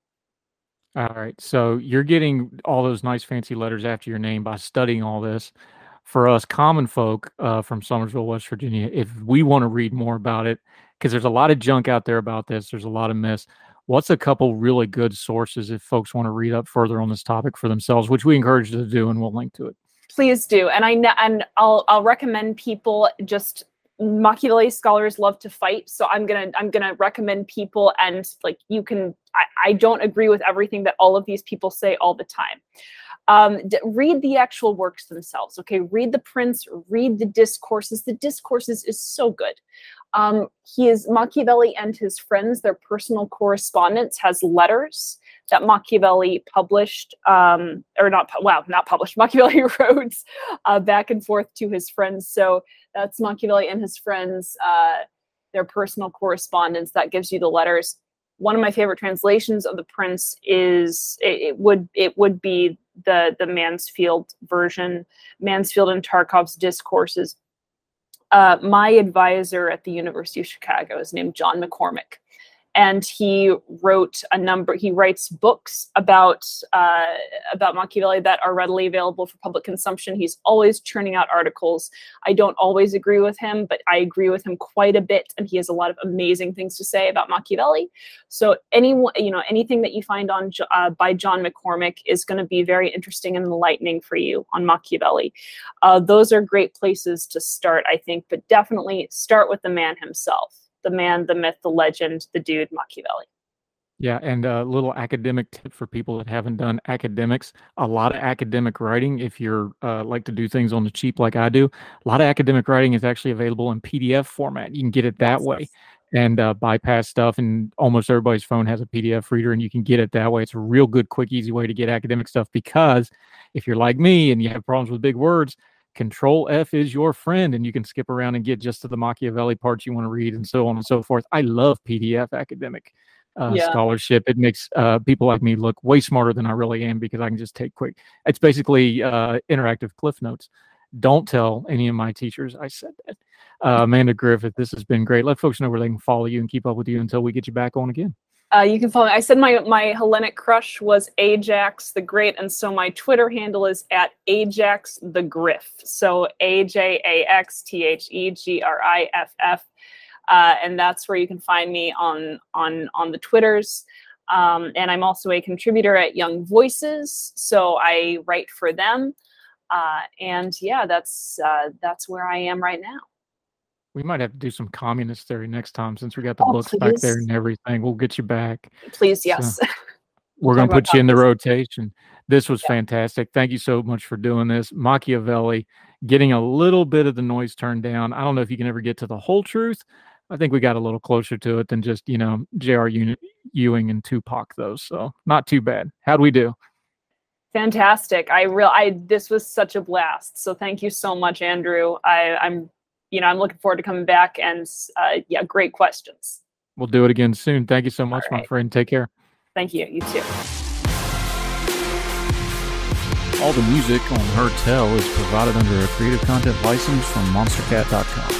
All right. So you're getting all those nice fancy letters after your name by studying all this. For us common folk uh, from Somersville, West Virginia, if we want to read more about it, because there's a lot of junk out there about this, there's a lot of myths. What's a couple really good sources if folks want to read up further on this topic for themselves, which we encourage you to do, and we'll link to it. Please do. And I know, and I'll I'll recommend people just Machiavelli scholars love to fight, so I'm gonna I'm gonna recommend people, and like you can I, I don't agree with everything that all of these people say all the time. Um, d- read the actual works themselves. Okay, read the prints, read the discourses. The discourses is so good. Um, he is Machiavelli and his friends, their personal correspondence has letters that Machiavelli published, um, or not, wow, not published, Machiavelli wrote uh, back and forth to his friends. So that's Machiavelli and his friends, uh, their personal correspondence that gives you the letters. One of my favorite translations of the Prince is, it, it would it would be the, the Mansfield version, Mansfield and Tarkov's discourses. Uh, my advisor at the University of Chicago is named John McCormick. And he wrote a number, he writes books about uh, about Machiavelli that are readily available for public consumption. He's always churning out articles. I don't always agree with him, but I agree with him quite a bit. And he has a lot of amazing things to say about Machiavelli. So any, you know, anything that you find on uh, by John McCormick is going to be very interesting and enlightening for you on Machiavelli. Uh, those are great places to start, I think, but definitely start with the man himself. The man, the myth, the legend, the dude, Machiavelli. Yeah, and a little academic tip for people that haven't done academics. A lot of academic writing, if you're uh, like to do things on the cheap like I do, a lot of academic writing is actually available in P D F format. You can get it that yes. way and uh, bypass stuff, and almost everybody's phone has a P D F reader, and you can get it that way. It's a real good, quick, easy way to get academic stuff, because if you're like me and you have problems with big words, Control F is your friend, and you can skip around and get just to the Machiavelli parts you want to read, and so on and so forth. I love P D F academic uh, yeah. scholarship. It makes uh, people like me look way smarter than I really am, because I can just take quick. It's basically uh, interactive Cliff Notes. Don't tell any of my teachers I said that. Uh, Amanda Griffith, this has been great. Let folks know where they can follow you and keep up with you until we get you back on again. Uh, you can follow me. I said my, my Hellenic crush was Ajax the Great, and so my Twitter handle is at Ajax the Griff. So A J A X T H E G R I F F. Uh, and that's where you can find me on on on the Twitters. Um, and I'm also a contributor at Young Voices, so I write for them. Uh, and yeah, that's uh, that's where I am right now. We might have to do some communist theory next time, since we got the oh, books please. back there and everything. We'll get you back. Please, yes. So we're going to put you in the rotation. This was yeah. fantastic. Thank you so much for doing this. Machiavelli, getting a little bit of the noise turned down. I don't know if you can ever get to the whole truth, I think we got a little closer to it than just, you know, J R. Ewing and Tupac, though. So not too bad. How'd we do? Fantastic. I real I this was such a blast. So thank you so much, Andrew. I, I'm you know, I'm looking forward to coming back, and uh, yeah, great questions. We'll do it again soon. Thank you so much, right. my friend. Take care. Thank you. You too. All the music on Heard Tell is provided under a Creative Content license from monster cat dot com.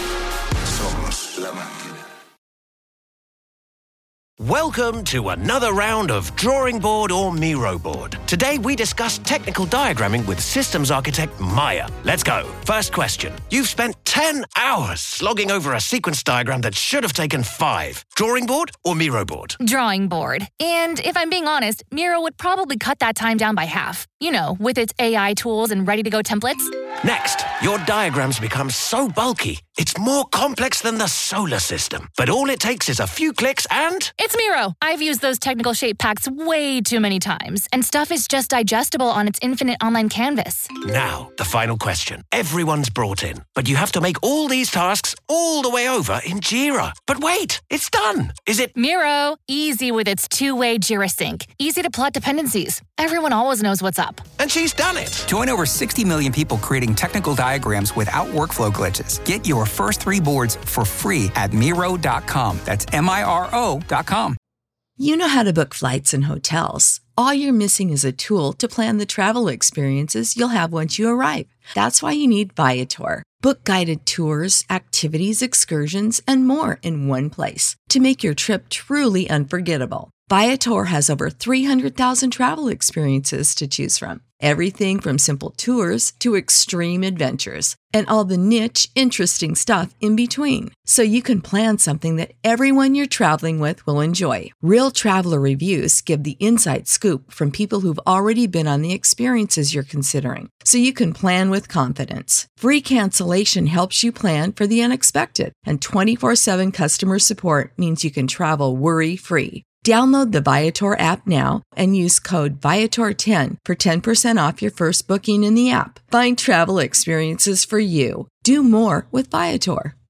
Welcome to another round of Drawing Board or Miro Board. Today we discuss technical diagramming with systems architect Maya. Let's go. First question. You've spent ten hours slogging over a sequence diagram that should have taken five. Drawing board or Miro board? Drawing board. And if I'm being honest, Miro would probably cut that time down by half. You know, with its A I tools and ready-to-go templates. Next, your diagrams become so bulky, it's more complex than the solar system. But all it takes is a few clicks and... It's Miro. I've used those technical shape packs way too many times, and stuff is just digestible on its infinite online canvas. Now, the final question. Everyone's brought in, but you have to make all these tasks all the way over in Jira. But wait, it's done. Is it... Miro. Easy with its two-way Jira sync. Easy to plot dependencies. Everyone always knows what's up. And she's done it. Join over sixty million people creating technical diagrams without workflow glitches. Get your first three boards for free at Miro dot com. That's M I R O dot com. You know how to book flights and hotels. All you're missing is a tool to plan the travel experiences you'll have once you arrive. That's why you need Viator. Book guided tours, activities, excursions, and more in one place to make your trip truly unforgettable. Viator has over three hundred thousand travel experiences to choose from. Everything from simple tours to extreme adventures and all the niche, interesting stuff in between. So you can plan something that everyone you're traveling with will enjoy. Real traveler reviews give the inside scoop from people who've already been on the experiences you're considering. So you can plan with confidence. Free cancellation helps you plan for the unexpected. And twenty-four seven customer support means you can travel worry-free. Download the Viator app now and use code Viator ten for ten percent off your first booking in the app. Find travel experiences for you. Do more with Viator.